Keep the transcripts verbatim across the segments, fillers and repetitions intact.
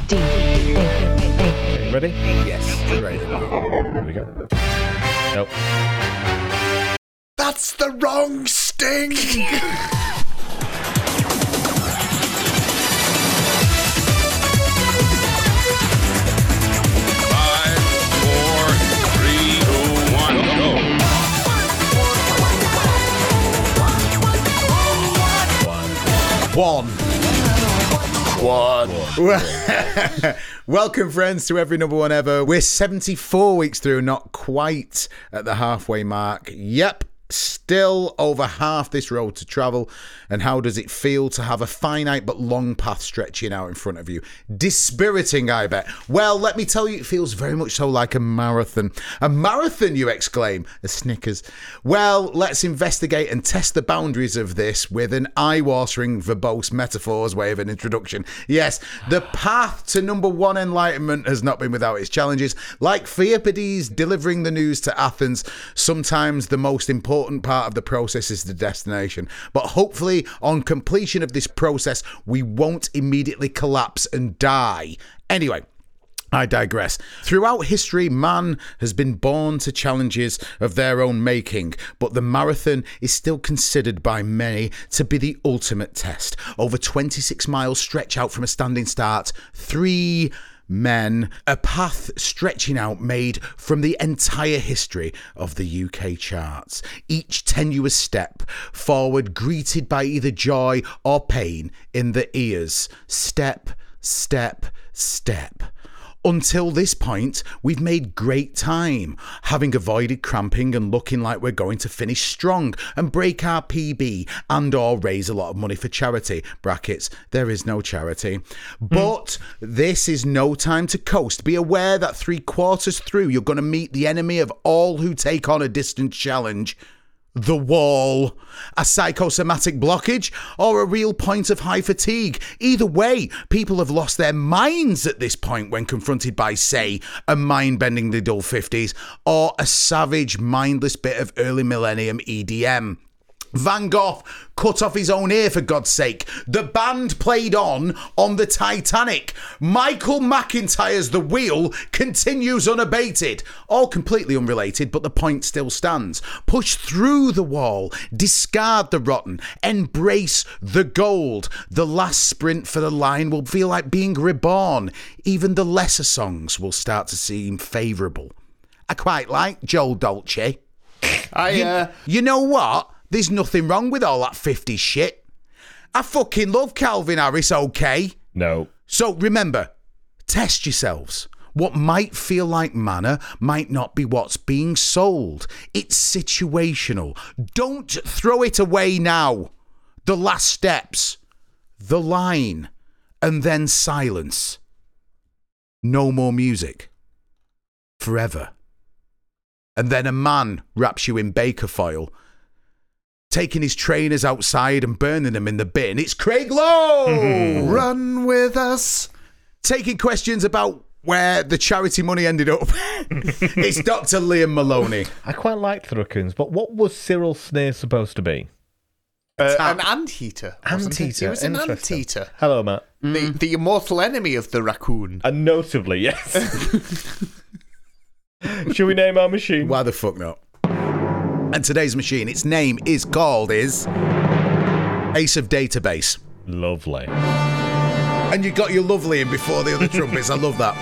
D, A, A. Ready? Yes, ready. Here we go. Nope. That's the wrong sting! Five, four, three, two, one, go. One. One. Welcome, friends, to Every Number One Ever. We're seventy-four weeks through, not quite at the halfway mark. Yep, still over half this road to travel. And how does it feel to have a finite but long path stretching out in front of you? Dispiriting, I bet. Well, let me tell you, it feels very much so like a marathon. A marathon, you exclaim. A Snickers. Well, let's investigate and test the boundaries of this with an eye-watering, verbose metaphors way of an introduction. Yes, the path to number one enlightenment has not been without its challenges. Like Pheippides delivering the news to Athens, sometimes the most important part of the process is the destination. But hopefully, on completion of this process, we won't immediately collapse and die. Anyway, I digress. Throughout history, man has been born to challenges of their own making, but the marathon is still considered by many to be the ultimate test. Over twenty-six miles stretch out from a standing start, three men, a path stretching out made from the entire history of the U K charts. Each tenuous step forward greeted by either joy or pain in the ears. Step, step, step. Until this point, we've made great time, having avoided cramping and looking like we're going to finish strong and break our P B and or raise a lot of money for charity. Brackets, there is no charity. But this is no time to coast. Be aware that three quarters through, you're going to meet the enemy of all who take on a distance challenge. The wall, a psychosomatic blockage, or a real point of high fatigue. Either way, people have lost their minds at this point when confronted by, say, a mind-bendingly dull fifties or a savage, mindless bit of early millennium E D M. Van Gogh cut off his own ear, for God's sake. The band played on on the Titanic. Michael McIntyre's The Wheel continues unabated. All completely unrelated, but the point still stands. Push through the wall. Discard the rotten. Embrace the gold. The last sprint for the line will feel like being reborn. Even the lesser songs will start to seem favourable. I quite like Joel Dolce. I, uh... You, you know what? There's nothing wrong with all that fifties shit. I fucking love Calvin Harris, okay? No. So remember, test yourselves. What might feel like manna might not be what's being sold. It's situational. Don't throw it away now. The last steps, the line, and then silence. No more music. Forever. And then a man wraps you in baker foil, taking his trainers outside and burning them in the bin. It's Craig Lowe! Run with us! Taking questions about where the charity money ended up. It's Doctor Liam Maloney. I quite liked the raccoons, but what was Cyril Sneer supposed to be? Uh, an anteater. wasn't he? Anteater. He was an Interesting. anteater. Hello, Matt. The, the immortal enemy of the raccoon. And notably, yes. Should we name our machine? Why the fuck not? And today's machine, its name is called is Ace of Database. Lovely. And you got your lovely in before the other trumpets. I love that.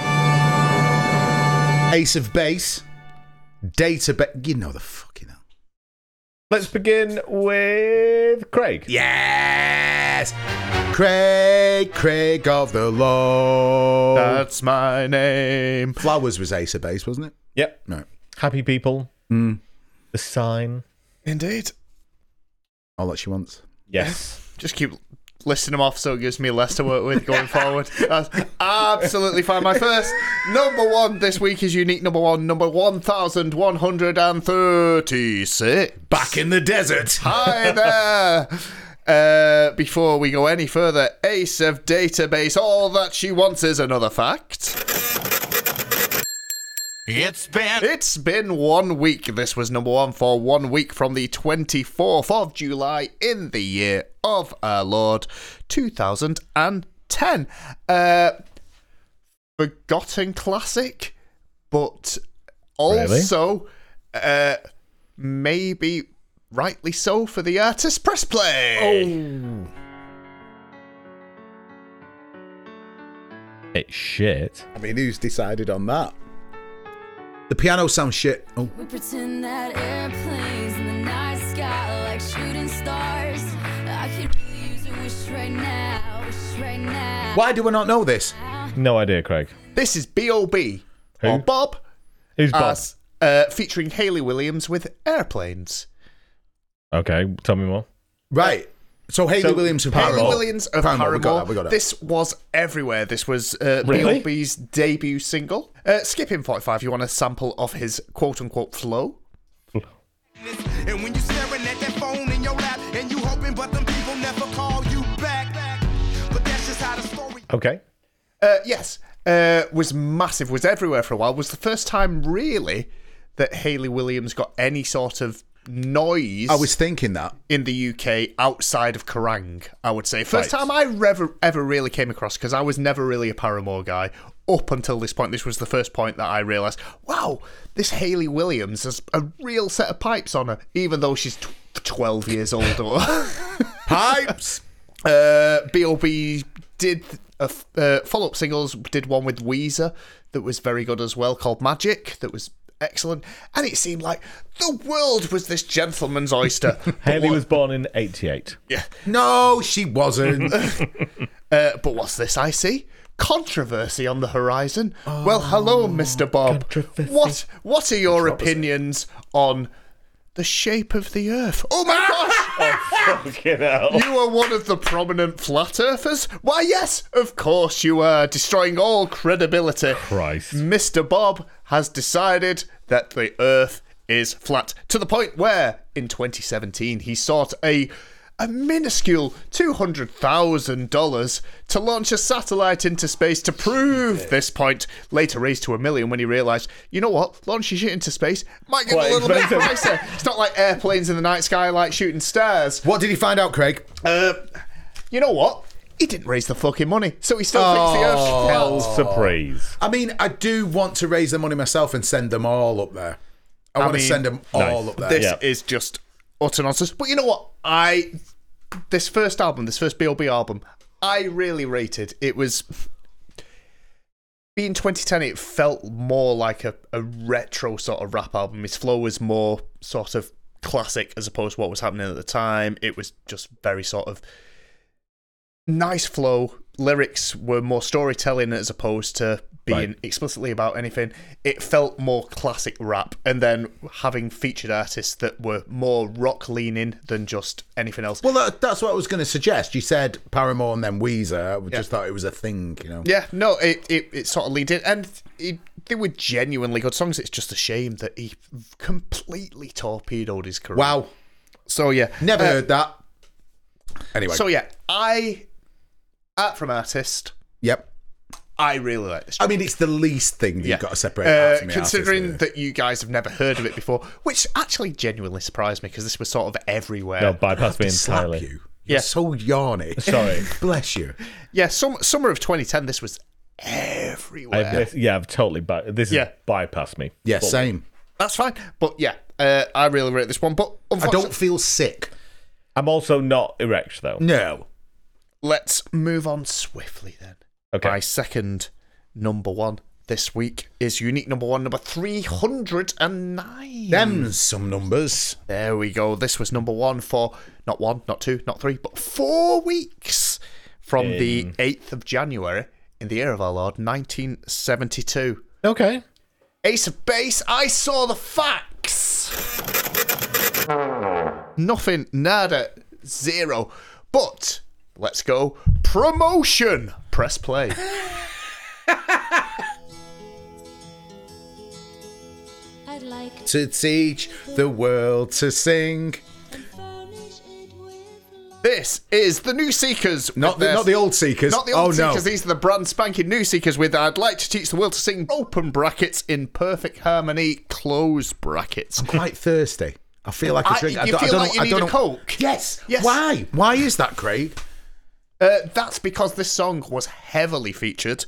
Ace of Base. Database. You know the fucking hell. Let's begin with Craig. Yes! Craig, Craig of the Law. That's my name. Flowers was Ace of Base, wasn't it? Yep. No. Happy people. Mm. The sign. Indeed. All that she wants. Yes. Just keep listing them off so it gives me less to work with going forward. That's absolutely fine. My first number one this week is unique number one, number one thousand one hundred thirty-six. Back in the desert. Hi there. Uh, before we go any further, Ace of Database, all that she wants is another fact. It's been... It's been one week. This was number one for one week from the twenty-fourth of July in the year of our Lord two thousand ten. Uh, forgotten classic, but also uh, maybe rightly so for the artist press play. Oh. It's shit. I mean, who's decided on that? The piano sounds shit. Oh. We pretend that airplanes in the night sky like shooting stars. I could really use a wish right now, wish right now. Why do we not know this? No idea, Craig. This is B O B Who? or Bob, Who's Bob? as, uh, featuring Hayley Williams with Airplanes. Okay, tell me more. Right. So Hayley So, Williams of Hayley Paramore. Williams of Paramore, Paramore. we got that, we got that. This was everywhere. This was uh, Really? B O B's debut single. Uh, skip in forty-five. You want a sample of his quote-unquote flow? And when you staring at that phone in your lap and you hoping but them people never call you back. But that's just how the story. Okay. Uh, yes. Uh, was massive. Was everywhere for a while. Was the first time really that Hayley Williams got any sort of noise I was thinking that. in the U K outside of Kerrang, I would say. First Right. time I ever, ever really came across, because I was never really a Paramore guy up until this point. This was the first point that I realised, wow, this Hayley Williams has a real set of pipes on her, even though she's tw- twelve years old. Or Pipes! uh, B O B did a f- uh, follow-up singles, did one with Weezer that was very good as well, called Magic, that was excellent. And it seemed like the world was this gentleman's oyster. Haley But was born in eighty-eight. Yeah. No, she wasn't. Uh, but what's this I see? Controversy on the horizon. Well, hello, Mister Bob. controversy. What What are your opinions on the shape of the Earth? Oh my gosh! Fucking hell. You are one of the prominent flat earthers? Why, yes, of course you are, destroying all credibility. Christ. Mister Bob has decided that the Earth is flat, to the point where, in twenty seventeen, he sought a a minuscule two hundred thousand dollars to launch a satellite into space to prove this point, later raised to a million when he realised, you know what, launching shit into space might get Quite a little bit expensive. pricey. It's not like airplanes in the night sky like shooting stars. What did he find out, Craig? Uh, you know what? He didn't raise the fucking money, so he still thinks the Earth's Hell flat. surprise. I mean, I do want to raise the money myself and send them all up there. I, want mean, to send them all nice. up there. This Yeah. is just utter nonsense. But you know what? I this first album, this first B O B album, I really rated. It was being twenty ten. It felt more like a, a retro sort of rap album. His flow was more sort of classic as opposed to what was happening at the time. It was just very sort of nice flow. Lyrics were more storytelling as opposed to being Right. explicitly about anything. It felt more classic rap, and then having featured artists that were more rock leaning than just anything else. Well, that, that's what I was going to suggest. You said Paramore and then Weezer. I just thought it was a thing, you know. Yeah, no, it, it, it sort of leaned in, and it, they were genuinely good songs. It's just a shame that he completely torpedoed his career. Wow. So yeah, Never Uh, heard that. Anyway. So yeah, I art from artist. Yep. I really like this. I mean, it's the least thing that you've got to separate Uh, out from the considering artist, really. that you guys have never heard of it before, which actually genuinely surprised me because this was sort of everywhere. No, bypass me Slap entirely. you. You're Yeah. so yawny. Sorry. Bless you. Yeah, some, summer of twenty ten, this was everywhere. I've, yeah, I've totally. By, this Yeah. is bypassed me. Yeah, Fully. same. That's fine. But yeah, uh, I really rate this one. But I unfortunately, don't feel sick. I'm also not erect, though. No. let's move on swiftly then. Okay. My second number one this week is unique number one, number three hundred nine. Them's some numbers. There we go. This was number one for not one, not two, not three, but four weeks from the In- eighth of January in the year of our Lord, nineteen seventy-two. Okay. Ace of Base, I saw the facts. Nothing, nada, zero. But let's go promotion. Press play. I'd like To teach the world to sing. to furnish it with love. This is the New Seekers. Not with the, their- not the old Seekers. Not the old oh, Seekers. No. These are the brand spanking New Seekers with I'd like to teach the world to sing, open brackets, in perfect harmony, close brackets. Quite thirsty. I feel like a I- drink. you I don't, feel I don't like know, you I need don't a know. Coke? Yes. Yes. Why? Why is that, Craig? Uh, that's because this song was heavily featured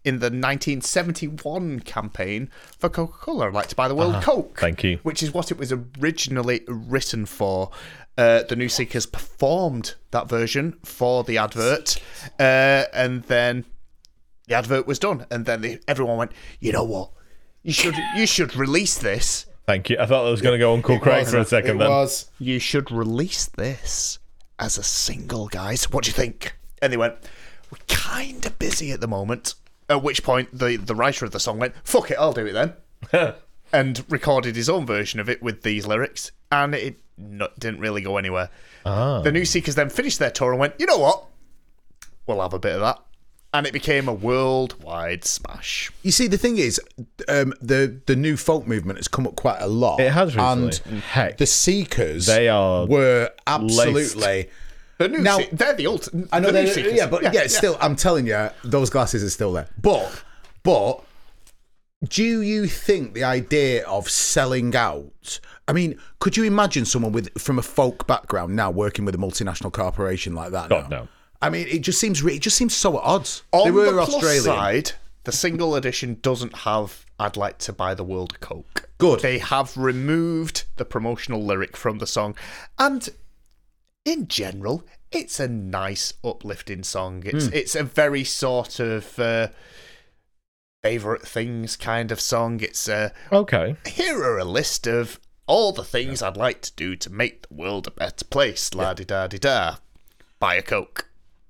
in the nineteen seventy-one campaign for Coca-Cola. I'd like to buy the world Coke. thank you. Which is what it was originally written for. Uh, the New Seekers performed that version for the advert, uh, and then the advert was done. And then they, everyone went, you know what? You should you should release this. Thank you. I thought I was going to go Uncle Craig for a second It then. was. You should release this as a single, guys. What do you think? And they went, we're kind of busy at the moment. At which point, the, the writer of the song went, fuck it, I'll do it then. And recorded his own version of it with these lyrics. And it no, didn't really go anywhere. Ah. The New Seekers then finished their tour and went, you know what? We'll have a bit of that. And it became a worldwide smash. You see, the thing is, um, the the new folk movement has come up quite a lot. It has recently. And Heck, the Seekers they are were absolutely... The new Now- Se- they're the ultimate. I know the they're, New Seekers. yeah, but yeah, still, I'm telling you, those glasses are still there. But, but, do you think the idea of selling out? I mean, could you imagine someone with from a folk background now working with a multinational corporation like that? God, now? no. I mean, it just seems re- it just seems so at odds. On they were the plus Australian. side, the single edition doesn't have "I'd like to buy the world Coke." Good. They have removed the promotional lyric from the song, and in general, it's a nice, uplifting song. It's Hmm. it's a very sort of uh, favorite things kind of song. It's a Okay. here are a list of all the things I'd like to do to make the world a better place. La di da di da. Buy a Coke.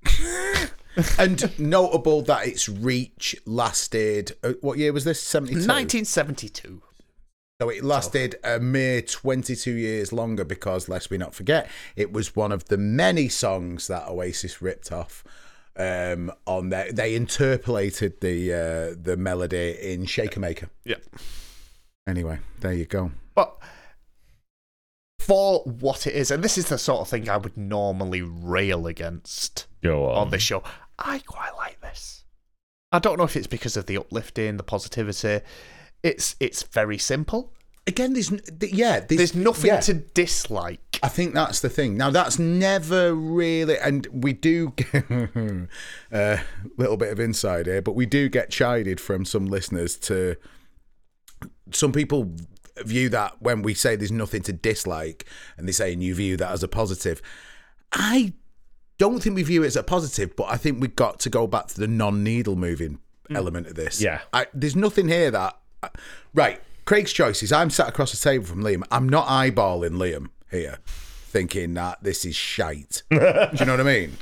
And notable that its reach lasted. Uh, what year was this? seventy-two nineteen seventy-two. So it lasted a mere twenty-two years longer because, lest we not forget, it was one of the many songs that Oasis ripped off. Um, on their, they interpolated the uh, the melody in Shaker Maker. Yeah. Anyway, there you go. But for what it is, and this is the sort of thing I would normally rail against Go on. on this show, I quite like this. I don't know if it's because of the uplifting, the positivity. It's it's very simple. Again, there's n- th- yeah, there's, There's nothing yeah. to dislike. I think that's the thing. Now, that's never really, and we do get a little bit of inside here, but we do get chided from some listeners to. Some people view that when we say there's nothing to dislike, and they say, and you view that as a positive. I don't think we view it as a positive, but I think we've got to go back to the non-needle moving element of this. Yeah. I, there's nothing here that. Right. Craig's choices. I'm sat across the table from Liam. I'm not eyeballing Liam here, thinking that this is shite. Do you know what I mean?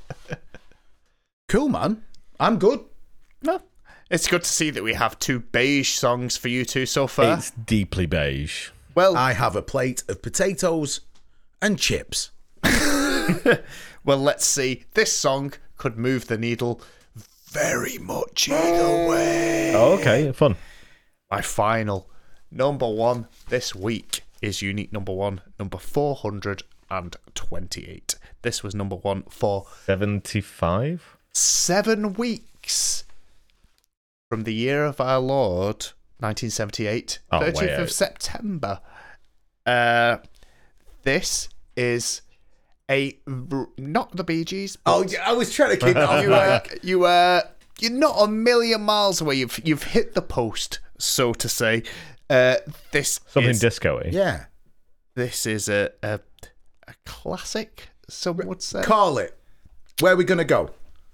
Cool, man. I'm good. No. It's good to see that we have two beige songs for you two so far. It's deeply beige. well, I have a plate of potatoes and chips. well, let's see. This song could move the needle very much either way. Oh, okay. Fun. My final number one this week is unique number one, number four hundred twenty-eight. This was number one for seventy-five? seven weeks from the year of our Lord, nineteen seventy-eight, Oh, way thirtieth of out. September. Uh, this is a not the Bee Gees. But Oh, yeah, I was trying to keep it on you uh, mic. you uh, you're not a million miles away. You've you've hit the post, so to say. Uh, this Something is, disco-y. Yeah. this is a, a a classic. Some would say. Call it. Where are we going to go?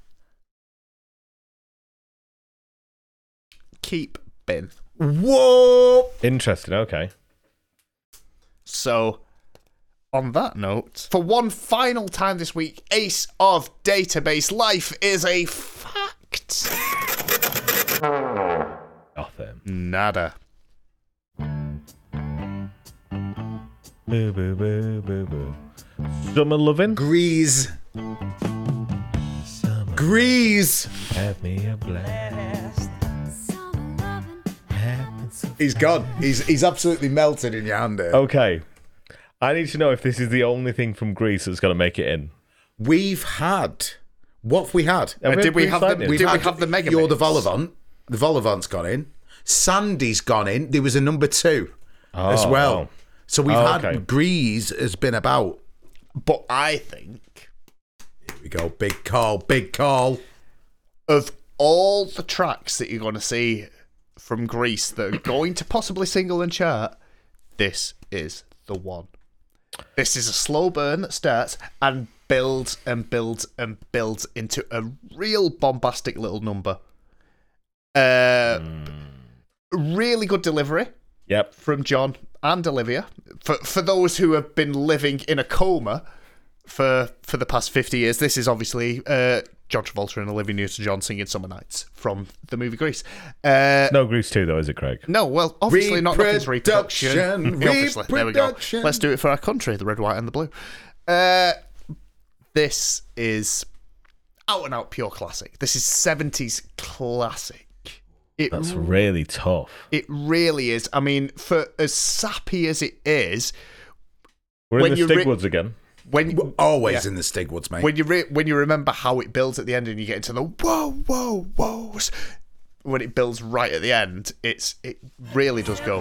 Keep bin. Whoa! Interesting. Okay. So, on that note, for one final time this week, Ace of Database Life is a fact. Nothing. Nada. Boo, boo, boo, boo, boo. Summer loving? Grease. Grease. Have me a blast. He's gone. He's he's absolutely melted in your hand here. Okay. I need to know if this is the only thing from Greece that's going to make it in. We've had. What have we had? Have Uh, did we Greece have the- Lightning? Did we have the Mega You're the Mix? Volivant. The Volivant's gone in. Sandy's gone in. There was a number two as Oh, well. wow. So we've Oh, had okay. Grease has been about. But I think Here we go. Big call. Big call. of all the tracks that you're going to see from Grease that are going to possibly single and chart, this is the one. This is a slow burn that starts and builds and builds and builds into a real bombastic little number. Uh, mm. Really good delivery. Yep. From John and Olivia. For for those who have been living in a coma for for the past fifty years, this is obviously uh, John Travolta and Olivia Newton-John singing Summer Nights from the movie Grease. Uh, no Grease two, though, is it, Craig? No, well, obviously not nothing's reproduction. Reproduction. Obviously, there we go. Let's do it for our country, the red, white, and the blue. Uh, this is out and out pure classic. This is seventies classic. It That's really tough. It really is. I mean, for as sappy as it is, we're when in the you Stigwoods re- again. When We're always yeah. in the Stigwoods, mate. When you re- when you remember how it builds at the end, and you get into the whoa, whoa, whoas, when it builds right at the end, it's it really does go.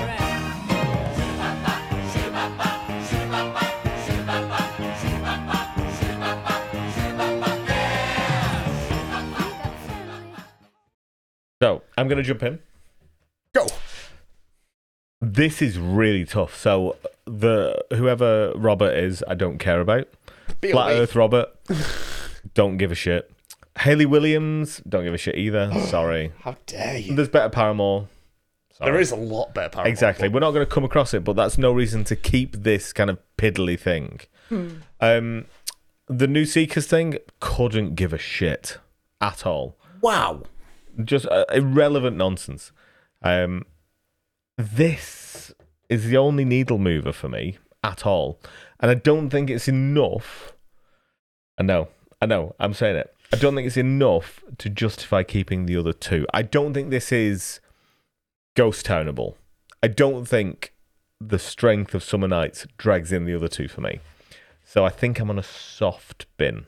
So, I'm going to jump in. Go. This is really tough. So, the whoever Robert is, I don't care about. Be Flat away. Earth Robert, don't give a shit. Hayley Williams, don't give a shit either. Sorry. How dare you? There's better Paramore. Sorry. There is a lot better Paramore. Exactly. We're not going to come across it, but that's no reason to keep this kind of piddly thing. Hmm. Um, the New Seekers thing, couldn't give a shit at all. Wow. Just uh, irrelevant nonsense. Um, this is the only needle mover for me at all. And I don't think it's enough. I know, I know, I'm saying it. I don't think it's enough to justify keeping the other two. I don't think this is ghost townable. I don't think the strength of Summer Nights drags in the other two for me. So I think I'm on a soft bin.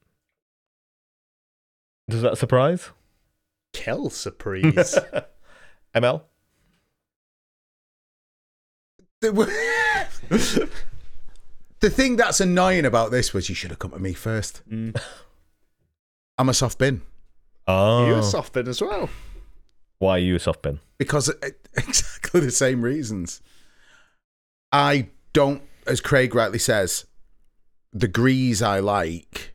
Does that surprise? Kill surprise. M L? The, the thing that's annoying about this was you should have come to me first. Mm. I'm a soft bin. Oh. You're a soft bin as well. Why are you a soft bin? Because it, exactly the same reasons. I don't, as Craig rightly says, the Grease I like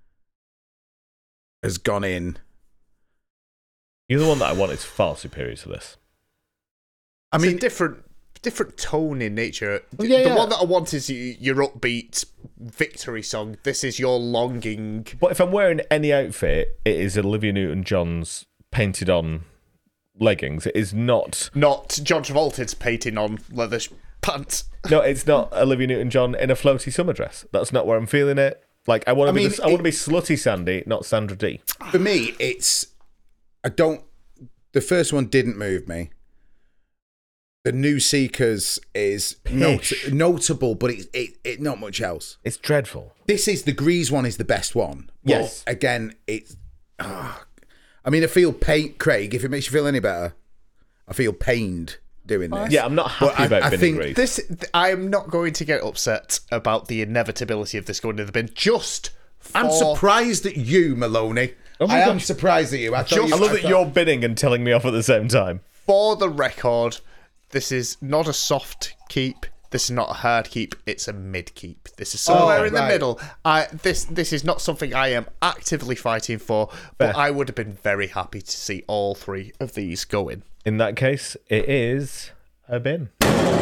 has gone in. You're the one that I want is far superior to this. I It's mean, a different different tone in nature. Well, yeah, the yeah. one that I want is y- your upbeat victory song. This is your longing. But if I'm wearing any outfit, it is Olivia Newton-John's painted on leggings. It is not... Not John Travolta's painting on leather sh- pants. No, it's not Olivia Newton-John in a floaty summer dress. That's not where I'm feeling it. Like, I want to I be mean, this, I want to it- be slutty Sandy, not Sandra D. for me, it's, I don't, the first one didn't move me. The New Seekers is not, Pish. notable, but it, it, it not much else. It's dreadful. This is, the Grease one is the best one. Yes. But again, it's, ah, I mean, I feel pain, Craig, if it makes you feel any better, I feel pained doing this. Yeah, I'm not happy But I- about I Bin think and Grease. This, th- I am not going to get upset about the inevitability of this going to the bin. Just for... I'm surprised at you, Maloney. Oh my I am gosh. surprised at you. I, thought Just- you, I love I that thought- you're bidding and telling me off at the same time. For the record, this is not a soft keep. This is not a hard keep. It's a mid keep. This is somewhere Oh, in the right. middle. I this this is not something I am actively fighting for, but Fair. I would have been very happy to see all three of these go in. In that case, it is a bin.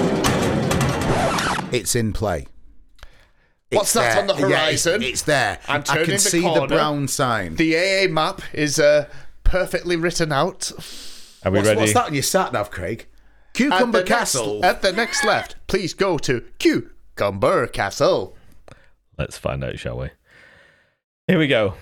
It's in play. What's It's that there. on the Yeah, horizon? it's, it's there. I'm I turning can the see the corner. brown sign. The A A map is uh, perfectly written out. Are we what's, ready? what's that on your sat nav, Craig? At Cucumber the next- Castle. at the next left, please go to Cucumber Castle. Let's find out, shall we? Here we go.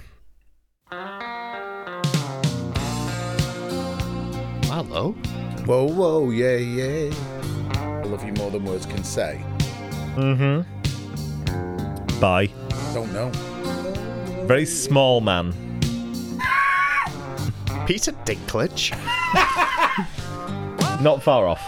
Hello. Whoa, whoa, yeah, yeah. I love you more than words can say. Mm-hmm. Bye. Don't know. Very small man. Peter Dinklage. Not far off.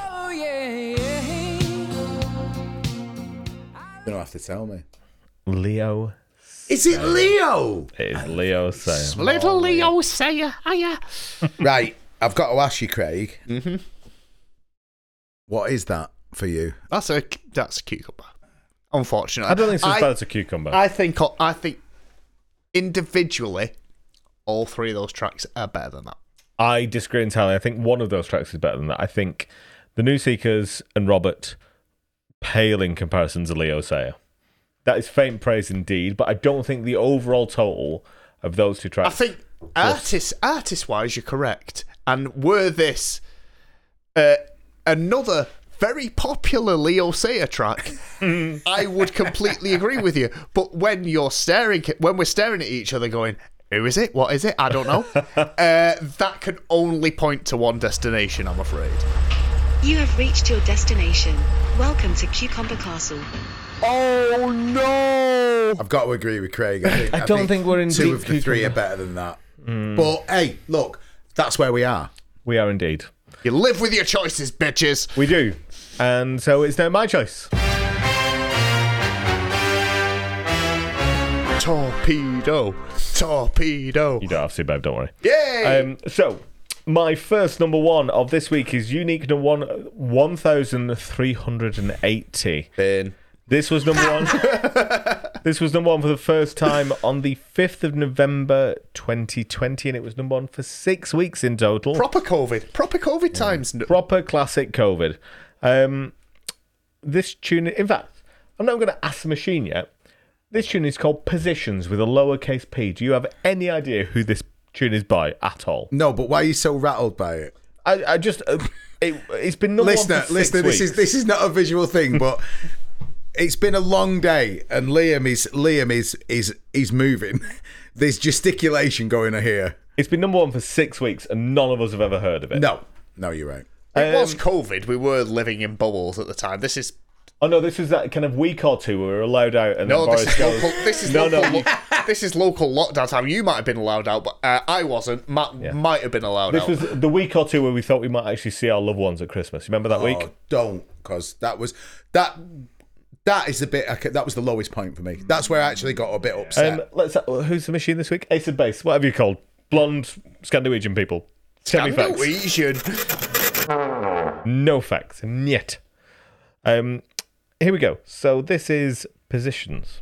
You don't have to tell me. Leo Is it Leo? It is Leo Sayer. Little Leo Sayer, hiya. Right, I've got to ask you, Craig. Mm-hmm. What is that for you? That's a that's a cucumber. Unfortunately, I don't think it's as I, bad as a cucumber. I think I think individually, all three of those tracks are better than that. I disagree entirely. I think one of those tracks is better than that. I think the New Seekers and Robert pale in comparison to Leo Sayer. That is faint praise indeed, but I don't think the overall total of those two tracks. I think artist artist wise, you're correct. And were this uh, another very popular Leo Sayer track, I would completely agree with you. But when you're staring, when we're staring at each other, going, "Who is it? What is it? I don't know." uh, that can only point to one destination, I'm afraid. You have reached your destination. Welcome to Cucumber Castle. Oh no! I've got to agree with Craig. I, think, I don't think we're in two deep of the three cucumber. are better than that. Mm. But hey, look, that's where we are. We are indeed. You live with your choices, bitches. We do. And so it's now my choice. Torpedo, torpedo. You don't have to, babe, don't worry. Yay! Um, so, my first number one of this week is unique number one, one thousand three hundred eighty. Ben. This was number one. This was number one for the first time on the fifth of November twenty twenty, and it was number one for six weeks in total. Proper COVID. Proper COVID times. Proper classic COVID. Um, this tune, in fact, I'm not going to ask the machine yet. This tune is called Positions with a lowercase p. Do you have any idea who this tune is by at all? No, but why are you so rattled by it? I, I just, uh, it, it's been number Listener, one for six listener, this weeks. is this is not a visual thing, but it's been a long day, and Liam is Liam is is is moving. There's gesticulation going on here. It's been number one for six weeks, and none of us have ever heard of it. No, no, you're right. It was Um, COVID. We were living in bubbles at the time. This is Oh no, this was that kind of week or two where we were allowed out, and no. then This Boris is goes, local. This is no, local. no, lo- you- this is local lockdown time. You might have been allowed out, but uh, I wasn't. Matt Yeah. might have been allowed This out. was the week or two where we thought we might actually see our loved ones at Christmas. You remember that week? Oh, don't, because that was that. That is the bit. I ca- That was the lowest point for me. That's where I actually got a bit upset. Um, let's. Who's the machine this week? Ace of Base. Whatever you called. Blonde Scandinavian people. Tell me facts. Scandinavian. No facts. Niet. Um, here we go. So this is Positions.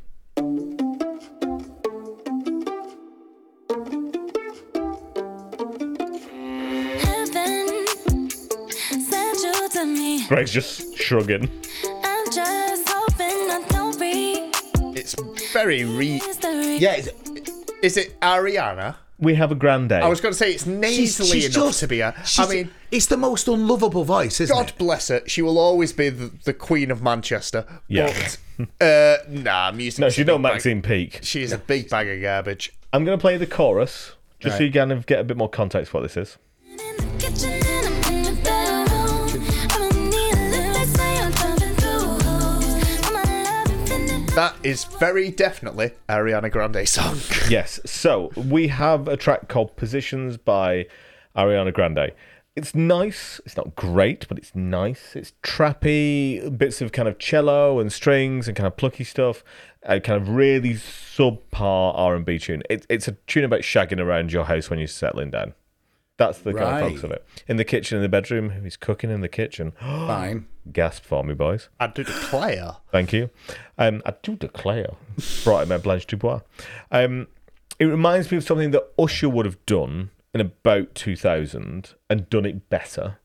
Heaven sent you to me. Greg's just shrugging. I'm just hoping I don't read It's very re. history. yeah, it's, Is it Ariana? We have a grande. I was going to say it's nasally enough to be a. I she's- mean, it's the most unlovable voice, isn't God it? bless her. She will always be the, the Queen of Manchester. Yeah. But, uh, nah, music. No, she's not Maxine Peake. She is a big bag of garbage. I'm going to play the chorus just so Right. you kind of get a bit more context for what this is. In the kitchen and I'm in the bedroom. I'm in need of love, they say I'm jumping through hoops. I'm a love infinite. That is very definitely Ariana Grande song. Yes, so we have a track called Positions by Ariana Grande. It's nice. It's not great, but it's nice. It's trappy, bits of kind of cello and strings and kind of plucky stuff. A kind of really subpar R and B tune. It, it's a tune about shagging around your house when you're settling down. That's the kind of Right. focus of it. In the kitchen, in the bedroom, he's cooking in the kitchen. Fine. Gasp for me, boys. I do declare. Thank you. Um, I do declare, brought in my Blanche Dubois. Um, it reminds me of something that Usher would have done in about two thousand and done it better.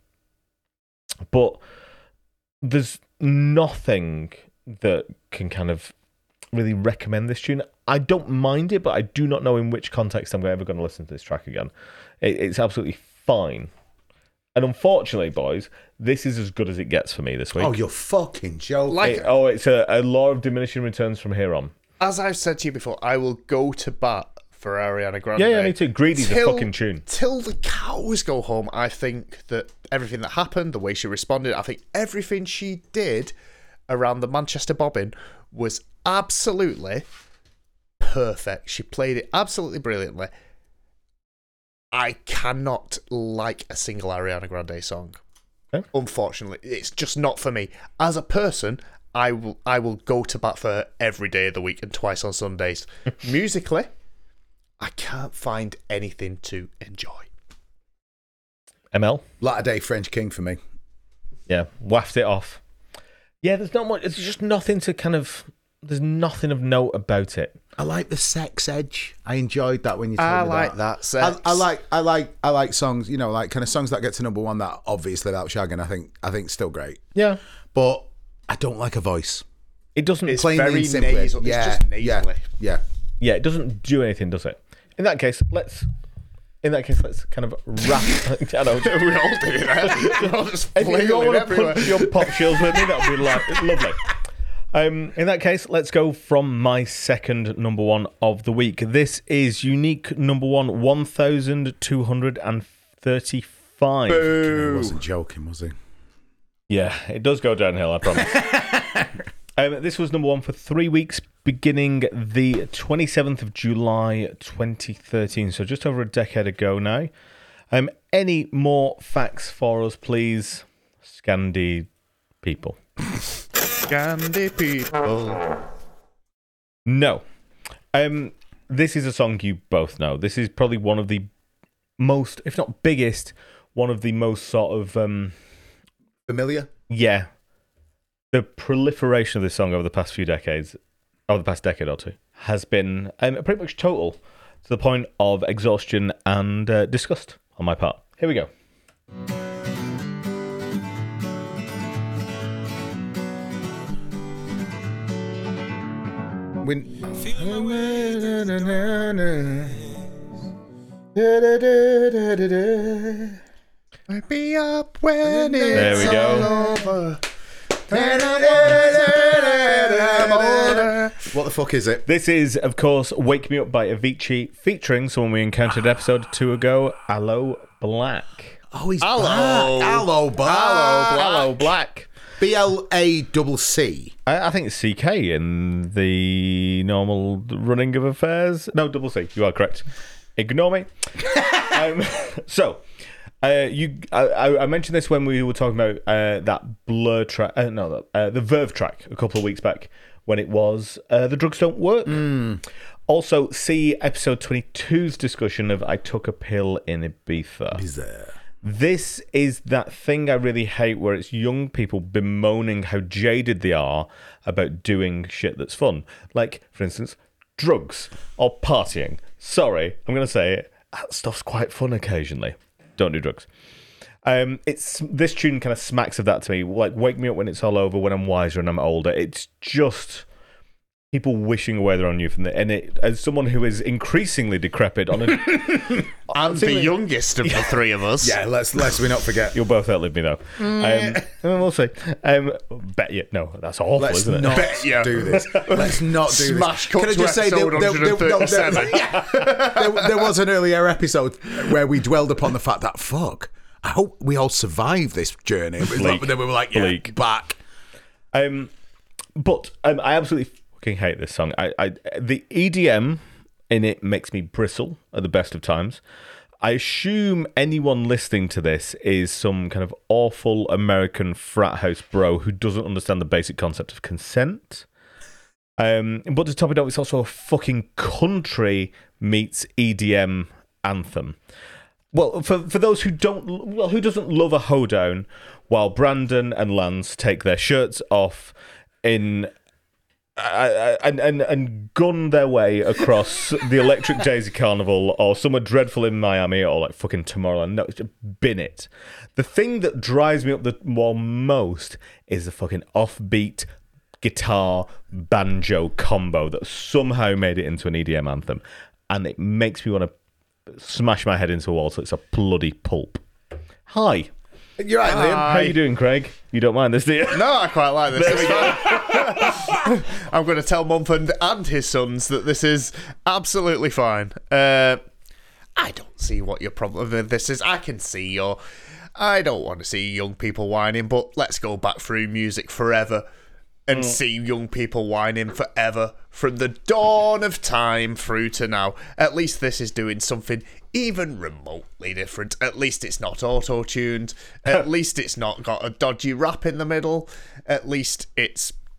But there's nothing that can kind of really recommend this tune. I don't mind it, but I do not know in which context I'm ever going to listen to this track again. It, it's absolutely fine. And unfortunately, boys, this is as good as it gets for me this week. Oh, you're fucking joking. Like- It- oh, it's a, a law of diminishing returns from here on. As I've said to you before, I will go to bat for Ariana Grande. Yeah, yeah, me too. Greedy's Till- a fucking tune. Till the cows go home, I think that everything that happened, the way she responded, I think everything she did around the Manchester bobbing was absolutely perfect. She played it absolutely brilliantly. I cannot like a single Ariana Grande song. Okay. Unfortunately, it's just not for me. As a person, I will I will go to bat for her every day of the week and twice on Sundays. Musically, I can't find anything to enjoy. M L? Latter Day French King for me. Yeah, waft it off. Yeah, there's not much. It's just nothing to kind of. There's nothing of note about it. I like the sex edge. I enjoyed that when you told I me like that. that sex. I, I like, I like, I like songs. You know, like kind of songs that get to number one. That obviously without shagging, I think, I think still great. Yeah, but I don't like a voice. it doesn't. It's Plainly very and simply. nasal. Yeah, It's just nasally. yeah, yeah. Yeah, it doesn't do anything, does it? In that case, let's. In that case, let's kind of wrap. I know. We all do that. We're all just If you flailing want to everywhere. punch your pop shields with me, that would be like, lovely. Um, in that case, let's go from my second number one of the week. This is unique number one, one thousand two hundred thirty-five. He wasn't joking, was he? Yeah, it does go downhill, I promise. um, this was number one for three weeks, beginning the twenty-seventh of July, twenty thirteen. So just over a decade ago now. Um, any more facts for us, please, Scandi people? Scandi people. No. Um, this is a song you both know. This is probably one of the most, if not biggest, one of the most sort of, um, Familiar? yeah, the proliferation of this song over the past few decades, over the past decade or two, has been um, pretty much total, to the point of exhaustion and uh, disgust on my part. Here we go. When... I'll be up when it's There we go. all over. What the fuck is it? This is, of course, Wake Me Up by Avicii, featuring someone we encountered episode two ago, Aloe Black. Oh, he's Hello. back. Hello, Black. Aloe Black. B L A double C. I, I think it's C K in the normal running of affairs. No, double C. You are correct. Ignore me. um, so, uh, you, I, I mentioned this when we were talking about uh, that Blur track. Uh, no, uh, the Verve track a couple of weeks back when it was uh, The Drugs Don't Work. Mm. Also, see episode twenty-two's discussion of I Took a Pill in Ibiza. Is there? This is that thing I really hate where it's young people bemoaning how jaded they are about doing shit that's fun. Like, for instance, drugs or partying. Sorry, I'm going to say it. That stuff's quite fun occasionally. Don't do drugs. Um, it's this tune kind of smacks of that to me. Like, wake me up when it's all over, when I'm wiser and I'm older. It's just people wishing away their own youth. And, and it, as someone who is increasingly decrepit on a... I'm the youngest of the three of us. Yeah, let's let's we not forget. You'll both outlive me, though. Um, we'll see. Um, bet you. No, that's awful, Let's isn't it? not Bet ya. do this. Let's not do Smash this. cut Can I to just say there, episode there, there, no, one thirty-seven. there, yeah. there, there was an earlier episode where we dwelled upon the fact that fuck. I hope we all survive this journey. It was like- Bleak. then we were like, yeah, Bleak. back. Um, but um, I absolutely fucking hate this song. I, I, the E D M in it makes me bristle at the best of times. I assume anyone listening to this is some kind of awful American frat house bro who doesn't understand the basic concept of consent. Um, but to top it off, it's also a fucking country meets E D M anthem. Well, for for those who don't, well, who doesn't love a hoedown, while Brandon and Lance take their shirts off in uh, and and and gun their way across the Electric Daisy Carnival or somewhere dreadful in Miami or like fucking Tomorrowland. No, it's just bin it. The thing that drives me up the wall most is the fucking offbeat guitar banjo combo that somehow made it into an E D M anthem, and it makes me want to smash my head into a wall so it's a bloody pulp. Hi. You're right, Liam. How you doing, Craig? You don't mind this, do you? No, I quite like this. It's fine. I'm going to tell Mumford and his sons that this is absolutely fine. Uh, I don't see what your problem with this is. I can see your... I don't want to see young people whining, but let's go back through music forever and mm. see young people whining forever from the dawn of time through to now. At least this is doing something even remotely different. At least it's not auto-tuned. At least it's not got a dodgy rap in the middle. At least it's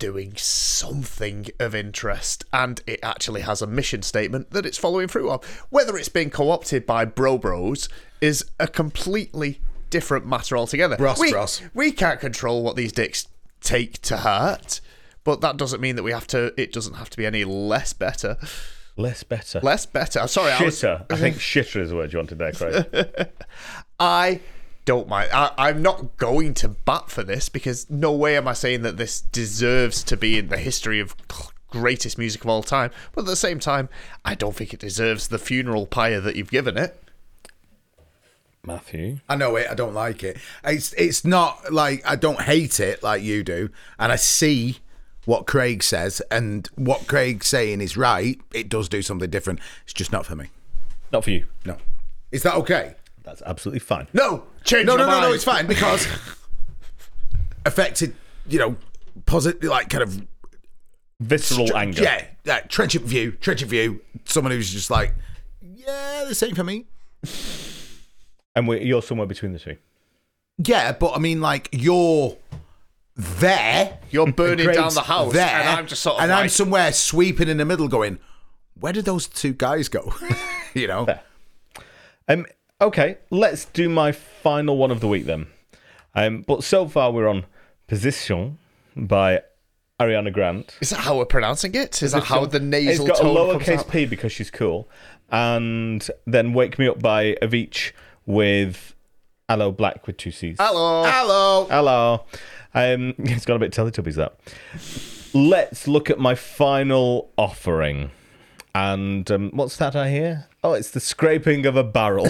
doing something of interest, and it actually has a mission statement that it's following through on. Whether it's been co-opted by Bro Bros is a completely different matter altogether. Bros we, Bros. we can't control what these dicks take to heart, but that doesn't mean that we have to. It doesn't have to be any less better. Less better. Less better. I'm sorry, Shitter. I, was, I think shitter is the word you wanted there, Craig. I don't mind. I, I'm not going to bat for this because no way am I saying that this deserves to be in the history of greatest music of all time. But at the same time, I don't think it deserves the funeral pyre that you've given it. Matthew. I know it. I don't like it. It's it's not like I don't hate it like you do, and I see what Craig says, and what Craig's saying is right. It does do something different. It's just not for me. Not for you. No. Is that okay? That's absolutely fine. No, change No, your no, no, mind. no. It's fine because affected. You know, positive, like kind of Visceral Tr- anger. Yeah, yeah, trenchant view, trenchant view. Someone who's just like, yeah, the same for me. And we you're somewhere between the two. Yeah, but I mean, like, you're there. You're burning Craig's down the house, there, and I'm just sort of and like, I'm somewhere sweeping in the middle, going, where did those two guys go? you know. Fair. Um, okay, let's do my final one of the week then. Um, but so far we're on Position by Ariana Grande. Is that how we're pronouncing it? Is that how the nasal It's got a tone comes lowercase out? p because she's cool. And then Wake Me Up by Avicii with Hello Black with two C's. Hello. Hello. Hello. Um, it's got a bit Teletubbies, that. Let's look at my final offering. And um, what's that I hear? Oh, it's the scraping of a barrel.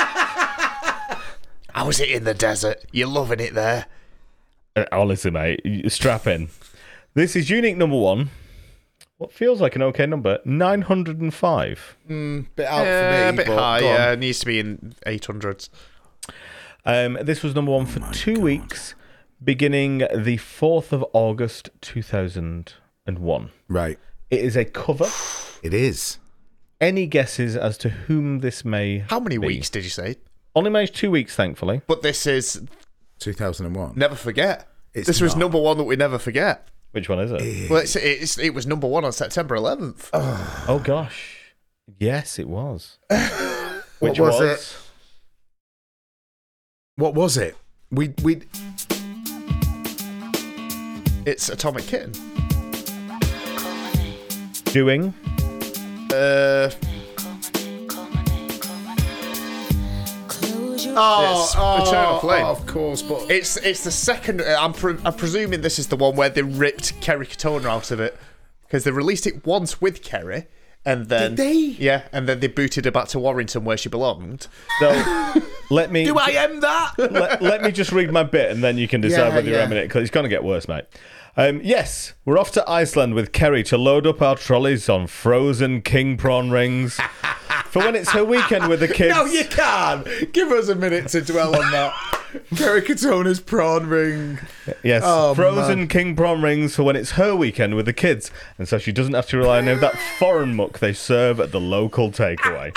How is it in the desert? You're loving it there. Uh, Honestly, mate, you- strap in. This is unique number one. What feels like an okay number, nine hundred five. Bit out Yeah, for me. a bit but high. go on. Yeah, it needs to be in eight hundreds. Um, this was number one for two weeks, beginning the fourth of August, two thousand one. Right. It is a cover. It is. Any guesses as to whom this may How many be? weeks did you say? Only managed two weeks, thankfully. But this is two thousand one. never forget. It's this was not. number one that we never forget. Which one is it? Well, it's, it's, it was number one on September eleventh. Oh, gosh. Yes, it was. What Which was was, it? What was it? We we It's Atomic Kitten. doing Uh, Oh, It's Eternal Flame. of course, but it's it's the second. I'm pre- I'm presuming this is the one where they ripped Kerry Katona out of it because they released it once with Kerry, and then Did they? Yeah, and then they booted her back to Warrington where she belonged. so. Let me do I am that? let, let me just read my bit, and then you can decide Yeah, whether you're yeah. aiming it, because it's going to get worse, mate. Um, yes, we're off to Iceland with Kerry to load up our trolleys on frozen king prawn rings for when it's her weekend with the kids. No, you can't. Give us a minute to dwell on that. Kerry Katona's prawn ring. Yes, Oh, frozen man. king prawn rings for when it's her weekend with the kids, and so she doesn't have to rely on any of that foreign muck they serve at the local takeaway.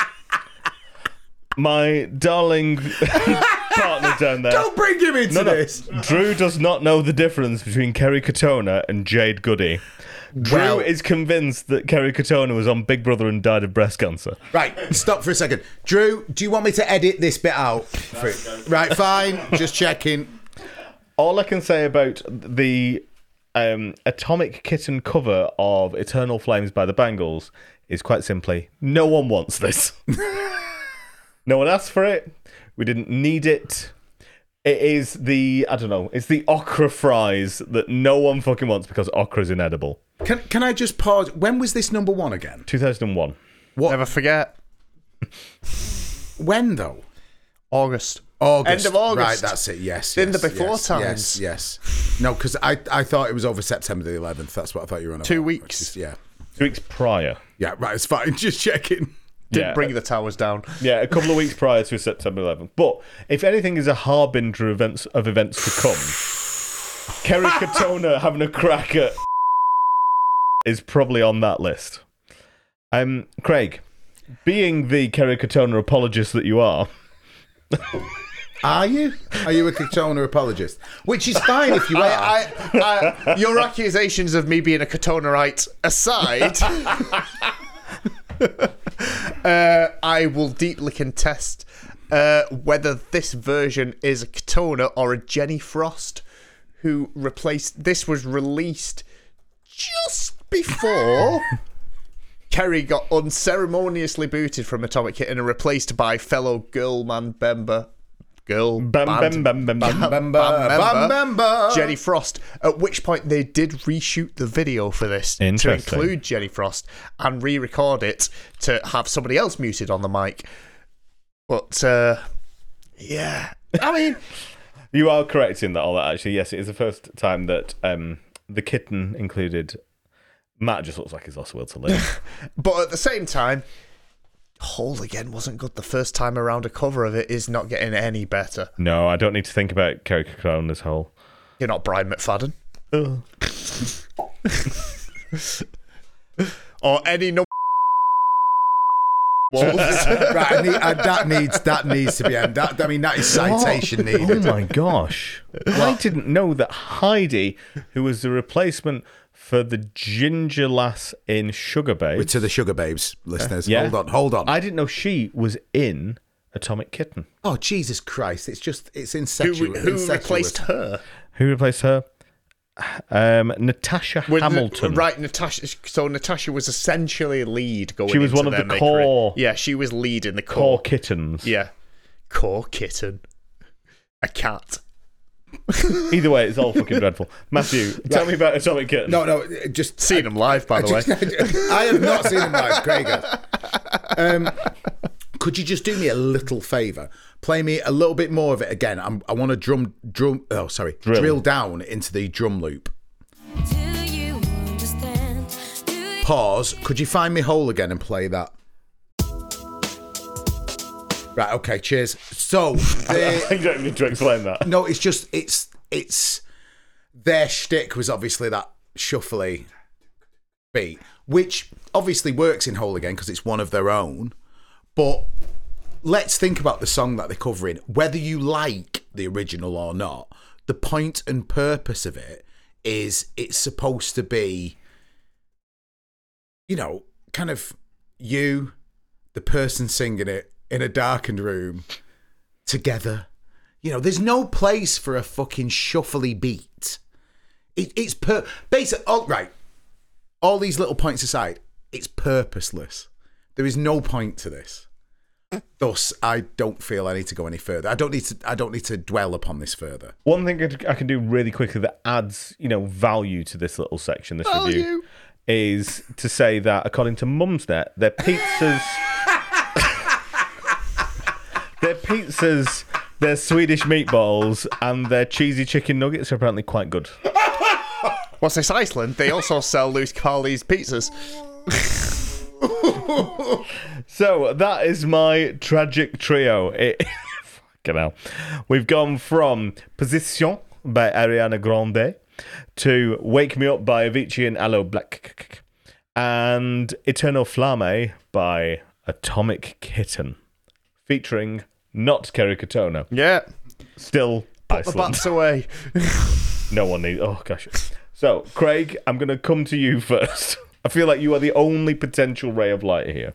My darling partner down there. Don't bring him into No, no. this. Drew does not know the difference between Kerry Katona and Jade Goody. Drew Well- is convinced that Kerry Katona was on Big Brother and died of breast cancer. Right, stop for a second. Drew, do you want me to edit this bit out? Right, fine. Just checking. All I can say about the um, Atomic Kitten cover of Eternal Flames by the Bangles is quite simply, no one wants this. No one asked for it. We didn't need it. It is the, I don't know, it's the okra fries that no one fucking wants because okra's inedible. Can can I just pause? When was this number one again? two thousand one. What? Never forget. When though? August. August. End of August. Right, that's it. Yes. In yes, the before yes, times. Yes, yes. No, because I, I thought it was over September the eleventh. That's what I thought you were on. Two about, weeks. which is- yeah. Two weeks prior. Yeah, right. It's fine. Just checking. Didn't Yeah. bring the towers down. Yeah, a couple of weeks prior to September eleventh. But if anything is a harbinger of events, of events to come, Kerry Katona having a crack at is probably on that list. Um, Craig, being the Kerry Katona apologist that you are, Are you? Are you a Katona apologist? Which is fine if you are. I, I, I, your accusations of me being a Katonarite aside, uh, I will deeply contest uh, whether this version is a Katona or a Jenny Frost, who replaced. This was released just before Kerry got unceremoniously booted from Atomic Kitten and replaced by fellow girl man Bemba. Girl Bam, band, bam, bam, bam, bam. Bamba, band member, bamba. Jenny Frost. At which point they did reshoot the video for this to Interesting. include Jenny Frost and re-record it to have somebody else muted on the mic. But uh, yeah, I mean, You are correct in that all that actually. Yes, it is the first time that um, the kitten included. Matt just looks like he's lost the will to live. but at the same time, Whole Again wasn't good the first time around. A cover of it is not getting any better. No, I don't need to think about Kerry Katona's whole. You're not Brian McFadden. or any number. right, I need, I, that needs that needs to be end. That, I mean, that is citation What? needed. Oh my gosh. I didn't know that Heidi, who was the replacement for the ginger lass in Sugar Babes. To the Sugar Babes listeners, Yeah. hold on, hold on. I didn't know she was in Atomic Kitten. Oh Jesus Christ! It's just it's Who, incestuous. who replaced her? Who replaced her? Um, Natasha With the- Hamilton. right, Natasha. So Natasha was essentially lead going. She was into one of their the makery. core- Yeah, she was lead in the Core core. Kittens. Yeah, core kitten, a cat. Either way, it's all fucking dreadful. Matthew, tell me about Atomic Kitten. No, no, just Seen them live, by the way. I have not seen him live, Craig. has. Um, could you just do me a little favour? Play me a little bit more of it again. I'm, I want to drum, drum. Oh, sorry, Drill. drill down into the drum loop. Do you understand? Do you Pause. Could you find me Whole Again and play that? Right. Okay. Cheers. So, the, I don't need to explain that. no, it's just it's it's their shtick was obviously that shuffly beat, which obviously works in Whole Again because it's one of their own. But let's think about the song that they're covering. Whether you like the original or not, the point and purpose of it is it's supposed to be, you know, kind of you, the person singing it, in a darkened room together. You know, there's no place for a fucking shuffly beat. It, it's per basic. Oh, right. All these little points aside, it's purposeless. There is no point to this. Thus, I don't feel I need to go any further. I don't need to. I don't need to dwell upon this further. One thing I can do really quickly that adds, you know, value to this little section, this review, is to say that according to Mumsnet, their pizzas, their pizzas, their Swedish meatballs, and their cheesy chicken nuggets are apparently quite good. What's this, Iceland? They also sell Louis Carly's pizzas. So that is my tragic trio. It, fucking hell. We've gone from Position by Ariana Grande to Wake Me Up by Avicii and Aloe Black and Eternal Flame by Atomic Kitten, featuring not Kerry Katona. Yeah. Still Put the Iceland. bats away. No one needs. Oh gosh. So Craig, I'm going to come to you first. I feel like you are the only potential ray of light here.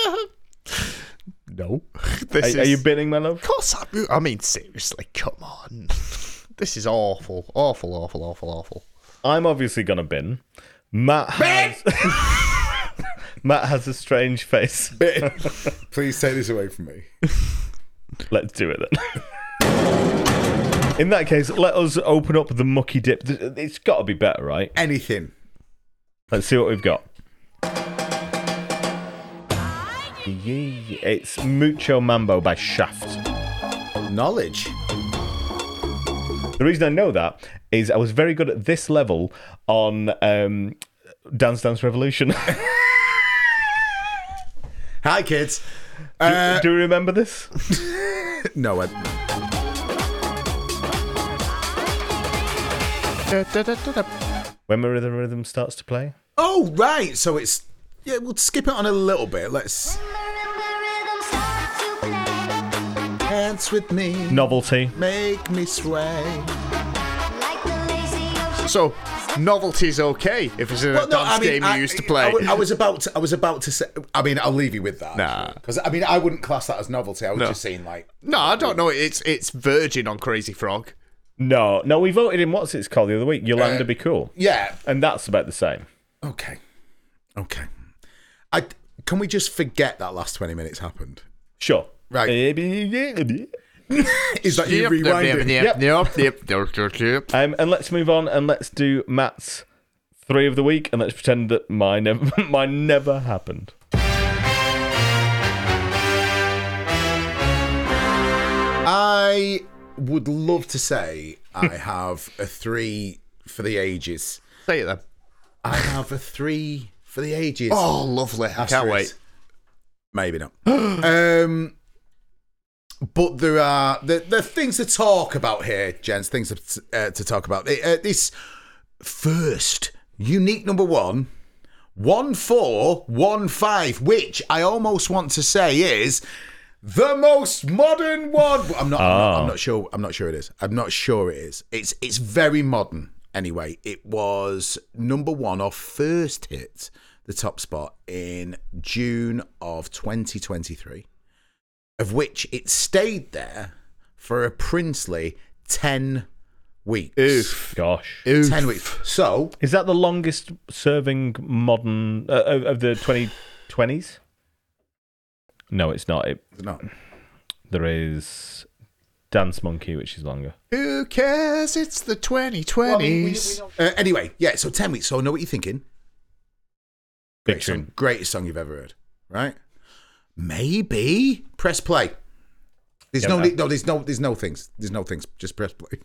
No. Are, This are is... you binning, my love? Of course I... I mean, seriously, come on. This is awful. Awful, awful, awful, awful. I'm obviously going to bin. Matt has... Matt has a strange face. Please take this away from me. Let's do it then. In that case, let us open up the mucky dip. It's got to be better, right? Anything. Let's see what we've got. It's Mucho Mambo by Shaft. Knowledge. The reason I know that is I was very good at this level on um, Dance Dance Revolution. Hi, kids. do, Uh, do you remember this? no, I, When the rhythm, rhythm starts to play? oh, right. So it's... Yeah, we'll skip it on a little bit. Let's... Dance with me. Novelty. Make me sway. So, novelty's okay if it's in a Well, no, dance I mean, game I, you used to I, play. I, I was about to. I was about to say. I mean, I'll leave you with that. Nah. Because I mean, I wouldn't class that as novelty. I was No. just saying, like, no, I don't know. It's it's Virgin on Crazy Frog. No, no, we voted in what's it's called the other week. Yolanda Uh, Be Cool. yeah. And that's about the same. Okay. Okay. I can we just forget that last twenty minutes happened? Sure. Right. Um, Is that you rewinding? Yep, yep, yep, yep, yep, yep. and let's move on and let's do Matt's three of the week and let's pretend that mine never, mine never happened. I would love to say I have a three for the ages. Say it then. I have a three for the ages. Oh, lovely. I can't Asterisk. wait. Maybe not. um, but there are there, there are things to talk about here, gents. Things to, uh, to talk about. Uh, this first unique number one, one four one five, which I almost want to say is the most modern one. I'm not, I'm not. I'm not sure. I'm not sure it is. I'm not sure it is. It's it's very modern. Anyway, it was number one or first hit the top spot in June of twenty twenty-three, of which it stayed there for a princely ten weeks. Oof. Gosh. Oof. ten weeks. So, Is that the longest serving modern uh, of of the twenty twenties? No, it's not. It, no. there is Dance Monkey, which is longer. Who cares? It's the twenty twenties. Uh, anyway, yeah, so ten weeks. So I know what you're thinking. Big Great song, tune. greatest song you've ever heard, right? Maybe press play. There's Yeah, no, man. no, there's no, there's no things. There's no things. Just press play.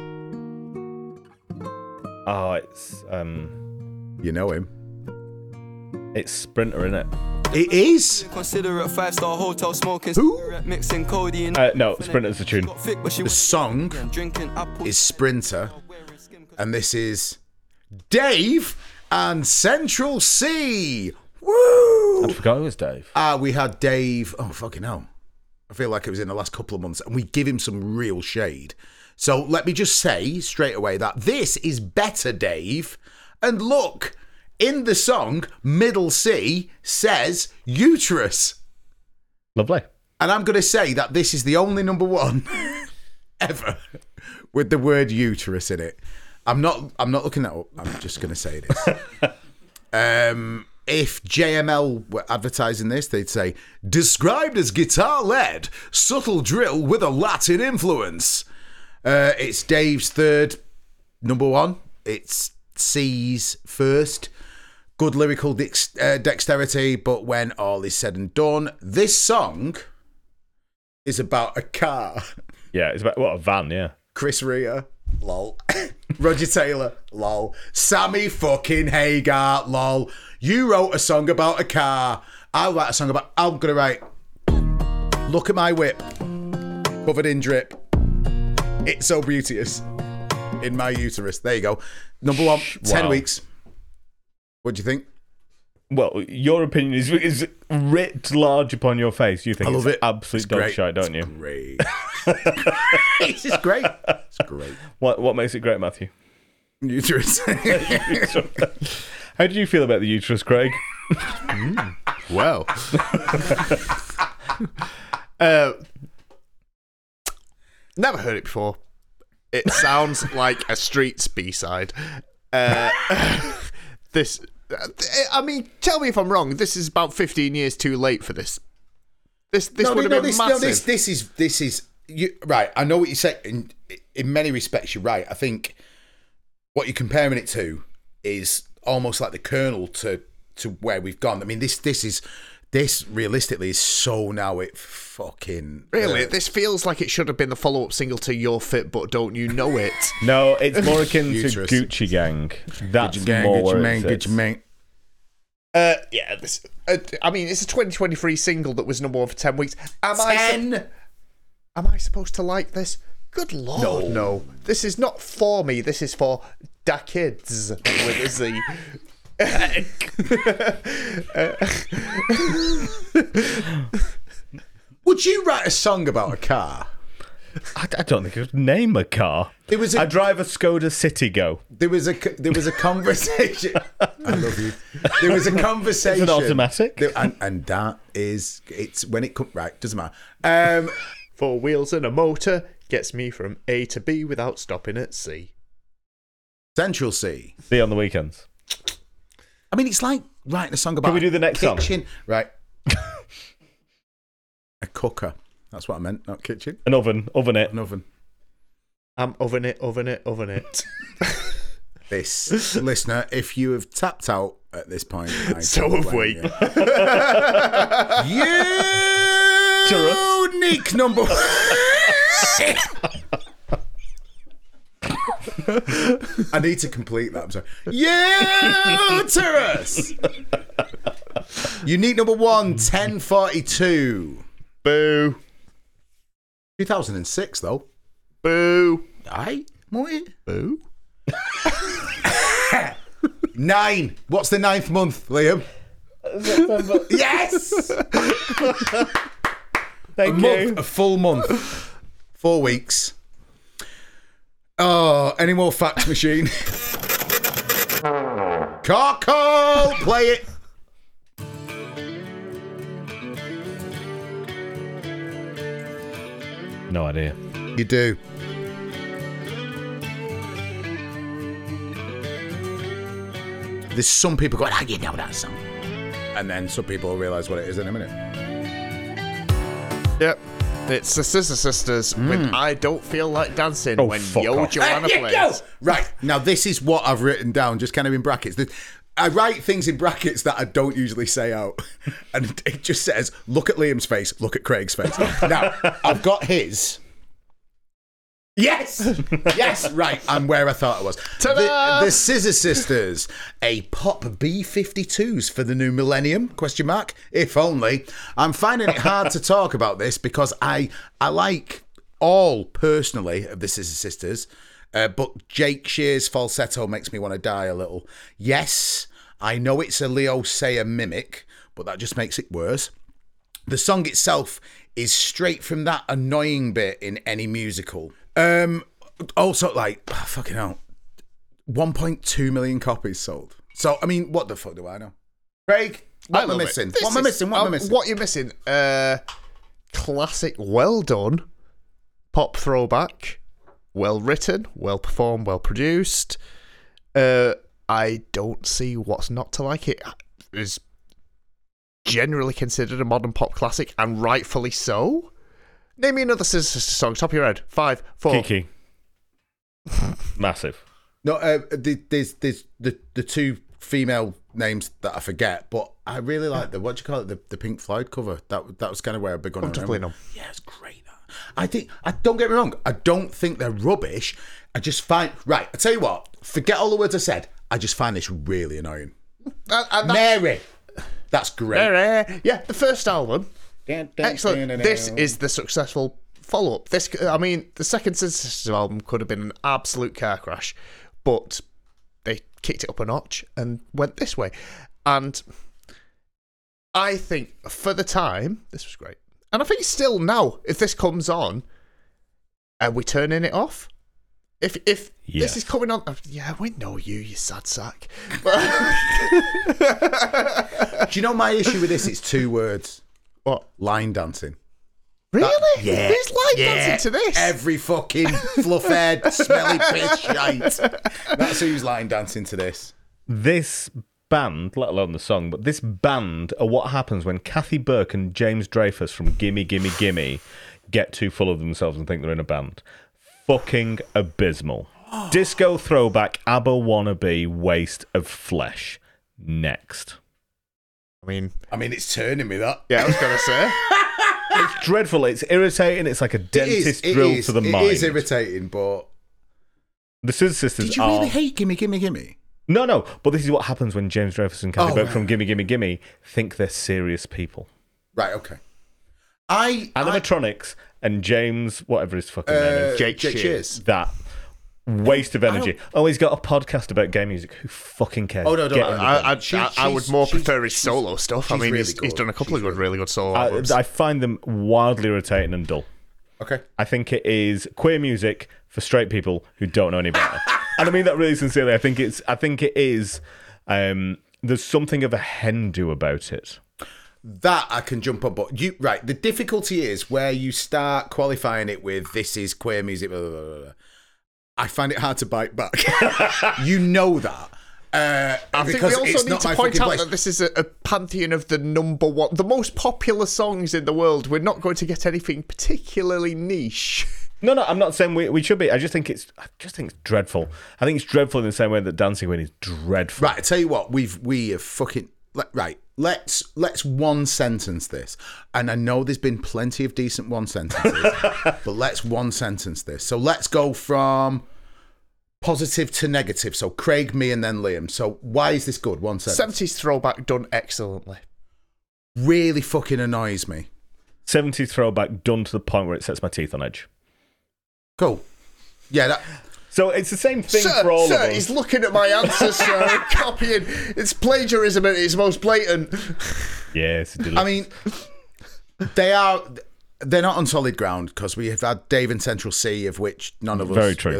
Oh, it's um, You know him. it's Sprinter, isn't it? It is. Consider it five star hotel smoking Who? cigarette, mixing codeine. Uh, no, Sprinter's the tune. Got thick, but she The was song drinking apple is Sprinter, and this is Dave and Central C. Woo! I forgot it was Dave. Ah, we had Dave. Oh, fucking hell. I feel like it was in the last couple of months, and we give him some real shade. So let me just say straight away that this is better, Dave. And look, in the song, Middle C says uterus. Lovely. And I'm going to say that this is the only number one ever with the word uterus in it. I'm not. I'm not looking that up. I'm just going to say it is. um, if J M L were advertising this, they'd say described as guitar-led, subtle drill with a Latin influence. Uh, it's Dave's third number one. It's C's first. Good lyrical dex- uh, dexterity, but when all is said and done, this song is about a car. Yeah, it's about what a van. Yeah. Chris Rea, lol. Roger Taylor, lol. Sammy fucking Hagar, lol. You wrote a song about a car. I'll write a song about. I'm gonna write. Look at my whip, covered in drip. It's so beauteous in my uterus. There you go. Number one, ten Wow. weeks. What do you think? Well, your opinion is is writ large upon your face. You think I love it's it. absolute It's dog great. shite, don't you? Great. It's just great. It's great. What what makes it great, Matthew? Uterus. How did you feel about the uterus, Craig? Well. uh, never heard it before. It sounds like a Streets B-side. Uh, this, I mean, tell me if I'm wrong. This is about fifteen years too late for this. This this no, would have no, been this, no, massive. this, this is this is you right. I know what you say. In in many respects, you're right. I think what you're comparing it to is almost like the kernel to to where we've gone. I mean, this this is this realistically is so now it fucking Really, uh, this feels like it should have been the follow-up single to You're Fit But Don't You Know It. No, it's more akin to Uterus. Gucci Gang. That's Gucci gang, more Gucci where man, it Gucci sits. man. Uh, yeah, this. Uh, I mean, it's a twenty twenty-three single that was number one for ten weeks. Am I? sup- Ten. Am I supposed to like this? Good lord, no. no. This is not for me. This is for da kids with a Z. Would you write a song about a car? I, I don't think I could name a car. There was a- I drive a Skoda Citigo. There was a there was a conversation. I love you. There was a conversation. It's an automatic. There- and, and that is it's when it comes right. Doesn't matter. Um, Four wheels and a motor gets me from A to B without stopping at C. Central C. See you on the weekends. I mean, it's like writing a song about. Can we do the next song? kitchen? Right. A cooker. That's what I meant. Not kitchen. An oven, oven it. An oven. I'm oven it, oven it, oven it. This listener, if you have tapped out at this point, I So don't have blame we. You. Unique number one. I need to complete that. I'm sorry. Uterus. Unique number one, ten forty-two. Boo. two thousand six, though. Boo. Aye, Morty. Boo. Nine. What's the ninth month, Liam? September. Yes. Thank a you. month, a full month, four weeks. Oh, any more fax machine? Cockle, play it. No idea. You do. There's some people going, "How do you know that song?" And then some people will realise what it is in a minute. Yep. It's the Scissor Sisters with I Don't Feel Like Dancing Oh, when fuck Yo off. Joanna There you go. plays. Right, now this is what I've written down, just kind of in brackets. The- I write things in brackets that I don't usually say out. And it just says, look at Liam's face, look at Craig's face. Now, I've got his. Yes! Yes, right, I'm where I thought I was. Ta-da! The, the Scissor Sisters, a pop B fifty-twos for the new millennium, question mark, if only. I'm finding it hard to talk about this because I I like all, personally, of the Scissor Sisters, uh, but Jake Shear's falsetto makes me want to die a little. Yes, I know it's a Leo Sayer mimic, but that just makes it worse. The song itself is straight from that annoying bit in any musical. Um, also, like, oh, fucking hell, one point two million copies sold. So, I mean, what the fuck do I know? Craig, what I am I love it. missing? This What am I is- missing? What am I um, missing? What you're missing? Uh, classic, well done, pop throwback, well written, well performed, well produced. Uh, I don't see what's not to like it. It is generally considered a modern pop classic, and rightfully so. Name me another Scissor Sisters song, top of your head. Five, four. Kiki. Massive. No, uh, the- there's there's the the two female names that I forget, but I really like the what do you call it, the, the Pink Floyd cover. That that was kind of where I begun. Comfortably numb. Yeah, it's great. That. I think I don't get me wrong. I don't think they're rubbish. I just find right. I tell you what. Forget all the words I said. I just find this really annoying. And, and that's- Mary, that's great. Yeah, the first album. Excellent. This is the successful follow-up. This, I mean, the second Scissor Sisters album could have been an absolute car crash, but they kicked it up a notch and went this way. And I think for the time, this was great. And I think still now, if this comes on, are we turning it off? If if Yes. this is coming on, yeah, we know you, you sad sack. Do you know my issue with this? It's two words. What? Line dancing. Really? Yeah. Who's line Yeah. dancing to this? Every fucking fluff-haired, smelly bitch shite. That's who's line dancing to this. This band, let alone the song, but this band are what happens when Kathy Burke and James Dreyfus from Gimme Gimme Gimme get too full of themselves and think they're in a band. Fucking abysmal. Disco throwback, ABBA wannabe, waste of flesh. Next. I mean, I mean, it's turning me, that. yeah, I was gonna say. It's dreadful. It's irritating. It's like a dentist it drill is, to the it mind. It is irritating, but... The Scissor Sisters Did you are... really hate Gimme Gimme Gimme? No, no. But this is what happens when James Dreyfus and Kathy Oh, Burke right. from Gimme Gimme Gimme think they're serious people. Right, okay. I... I Animatronics and James, whatever his fucking name uh, is, Jake Jake Shears. Shears. that Waste of energy. Oh, he's got a podcast about game music. Who fucking cares? Oh, no, no, Get I- in the I, I, She- I, I would she's- more she's- prefer his she's- solo stuff. I she's mean, really he's, he's good. done a couple She's of good, really really good solo I, albums. I find them wildly irritating and dull. Okay. I think it is queer music for straight people who don't know any better. And I mean that really sincerely. I think it's. I think it is. Um, there's something of a hen do about it. That I can jump on, but you right. The difficulty is where you start qualifying it with "this is queer music." Blah, blah, blah, blah. I find it hard to bite back. You know that. Uh, I think because we also it's need not to my point fucking out place. that this is a, a pantheon of the number one, the most popular songs in the world. We're not going to get anything particularly niche. No, no, I'm not saying we, we should be. I just think it's. I just think it's dreadful. I think it's dreadful in the same way that Dancing Queen is dreadful. Right, I tell you what, we've we have fucking let- right. Let's let's one sentence this, and I know there's been plenty of decent one sentences, but let's one sentence this. So let's go from positive to negative. So Craig, me, and then Liam. So why is this good? One sentence. seventies throwback done excellently. Really fucking annoys me. seventies throwback done to the point where it sets my teeth on edge. Cool. Yeah. That, So it's the same thing Sir, for all sir, of us. he's looking at my answers, sir, copying. It's plagiarism at its most blatant. Yes, it I mean, they are. They're not on solid ground because we have had Dave and Central C, of which none of us. Very true. Really,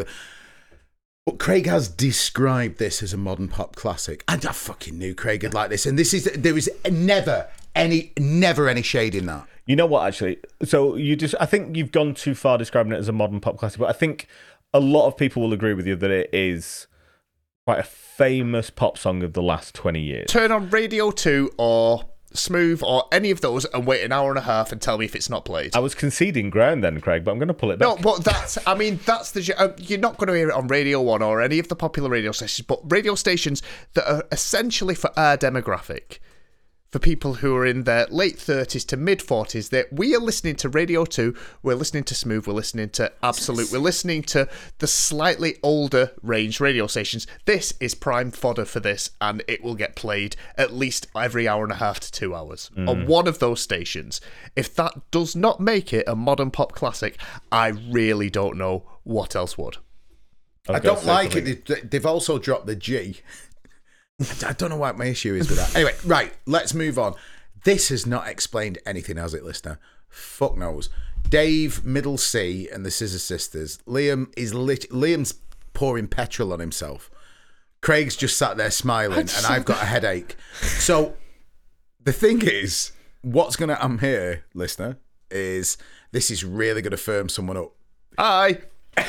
but Craig has described this as a modern pop classic. And I fucking knew Craig would like this. And this is there is never any never any shade in that. You know what, actually? So you just, I think you've gone too far describing it as a modern pop classic, but I think a lot of people will agree with you that it is quite a famous pop song of the last twenty years. Turn on Radio two or Smooth or any of those and wait an hour and a half and tell me if it's not played. I was conceding ground then, Craig, but I'm going to pull it back. No, but that's, I mean, that's the, uh, you're not going to hear it on Radio one or any of the popular radio stations, but radio stations that are essentially for our demographic, for people who are in their late thirties to mid forties, that we are listening to Radio two, we're listening to Smooth, we're listening to Absolute, we're listening to the slightly older range radio stations. This is prime fodder for this, and it will get played at least every hour and a half to two hours Mm. on one of those stations. If that does not make it a modern pop classic, I really don't know what else would. I, was I gonna don't say like something. it. They- They've also dropped the G. I don't know what my issue is with that. Anyway, right, let's move on. This has not explained anything, has it, listener? Fuck knows. Dave, Middle C, and the Scissor Sisters. Liam is lit- Liam's pouring petrol on himself. Craig's just sat there smiling, and I've got a headache. So the thing is, what's going to happen here, listener, is this is really going to firm someone up. Aye.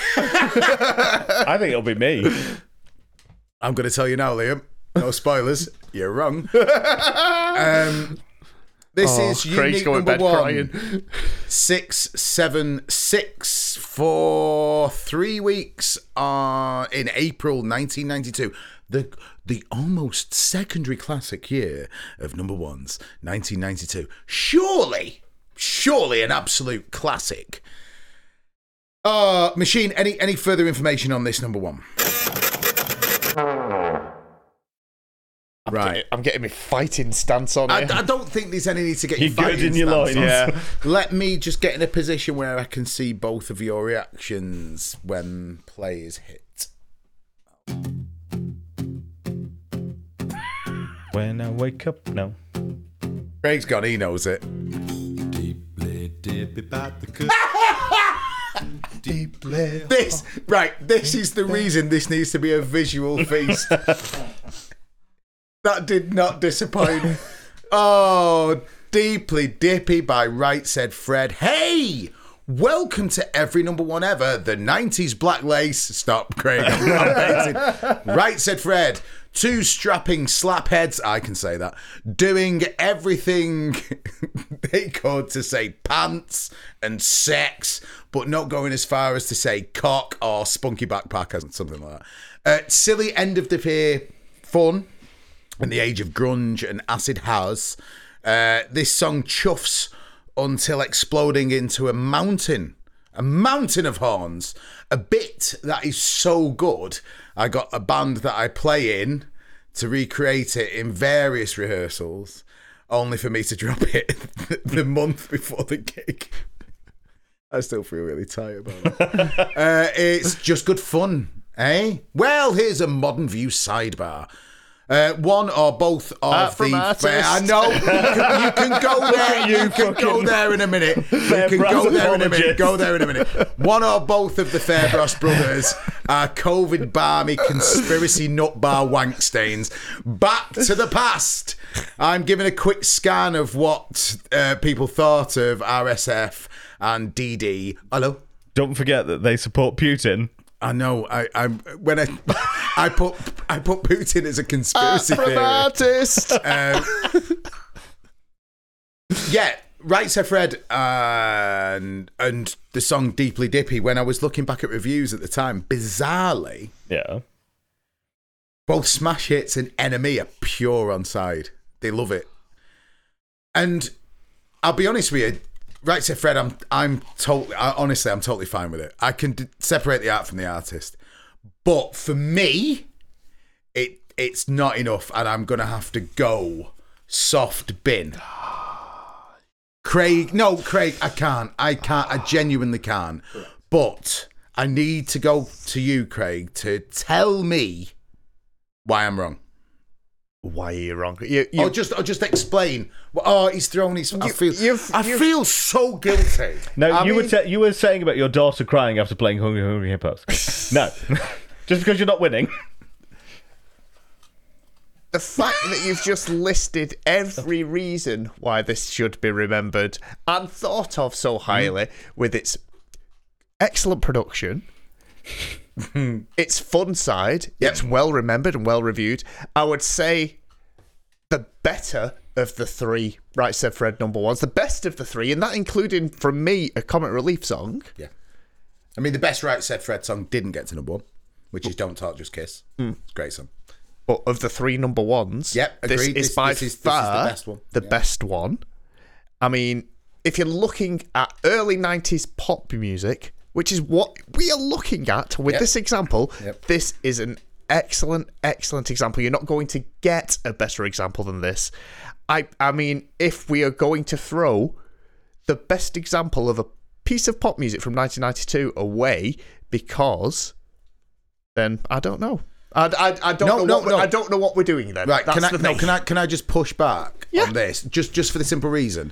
I think it'll be me. I'm going to tell you now, Liam. No spoilers. You're wrong. Um, this Oh, is Craig's unique going number bed one. crying. Six, seven, six for three weeks uh, in April nineteen ninety-two. The the almost secondary classic year of number ones, nineteen ninety-two. Surely, surely an absolute classic. Uh, Machine, any any further information on this number one? I'm Right. Getting, I'm getting my fighting stance on I, here. I don't think there's any need to get you You're good fighting in your stance loins. on. Yeah. Let me just get in a position where I can see both of your reactions when play is hit. When I wake up, no. Craig's gone, he knows it. This, right, this is the reason this needs to be a visual feast. That did not disappoint. Oh, Deeply Dippy by Right Said Fred. Hey! Welcome to every number one ever, the nineties Black Lace. Stop, Craig. I'm, I'm baiting. Right Said Fred. Two strapping slapheads, I can say that, doing everything they could to say pants and sex, but not going as far as to say cock or spunky backpack or something like that. Uh, silly end of the year fun in the age of grunge and acid house. Uh, this song chuffs until exploding into a mountain, a mountain of horns, a bit that is so good. I got a band that I play in to recreate it in various rehearsals, only for me to drop it the month before the gig. I still feel really tired about it. uh, it's just good fun. Eh? Well, here's a Modern View sidebar. Uh, one or both of Uh, from the artist. I know you can, you can go there. you You can go fucking there in a minute. You Fair can Bros go there in a minute. apologist. Go there in a minute. One or both of the Fairbros brothers are COVID barmy conspiracy nut bar wank stains. Back to the past. I'm giving a quick scan of what uh, people thought of R S F and D D. Hello. Don't forget that they support Putin. I know. I, I'm when I I put I put Putin as a conspiracy From theory. artist. Um, yeah, Right Said Fred and and the song Deeply Dippy. When I was looking back at reviews at the time, bizarrely, Yeah. both Smash Hits and Enemy are pure on side. They love it, and I'll be honest with you. Right Said Fred, I'm I'm totally I, honestly I'm totally fine with it. I can d- separate the art from the artist, but for me, it it's not enough, and I'm gonna have to go soft bin. Craig, no, Craig, I can't. I can't. I genuinely can't. But I need to go to you, Craig, to tell me why I'm wrong. Why are you wrong? You, you, Or just, or just explain. Oh, he's thrown his. I You- feel. you've- I you've- feel so guilty. No, I you were mean- te- you were saying about your daughter crying after playing Hungry Hungry Hippos. No, just because you're not winning. the fact that you've just listed every reason why this should be remembered and thought of so highly, with its excellent production, its fun side, Yep. it's well remembered and well reviewed. I would say the better of the three Right Said Fred number ones, the best of the three, and that including, from me, a Comic Relief song. Yeah. I mean, the best Right Said Fred song didn't get to number one, which is Don't Talk, Just Kiss. It's a great song. But of the three number ones, Yep, this agreed. is This- by this is- this is the far best one. the Yeah. best one. I mean, if you're looking at early nineties pop music, which is what we are looking at with Yep. this example, Yep. this is an excellent, excellent example. You're not going to get a better example than this. I, I mean, if we are going to throw the best example of a piece of pop music from nineteen ninety-two away, because then I don't know. I, I, I don't No, know. no, what we're, no. I don't know what we're doing then. Right, That's can I, the no, thing. can I can I just push back Yeah. on this? Just just for the simple reason.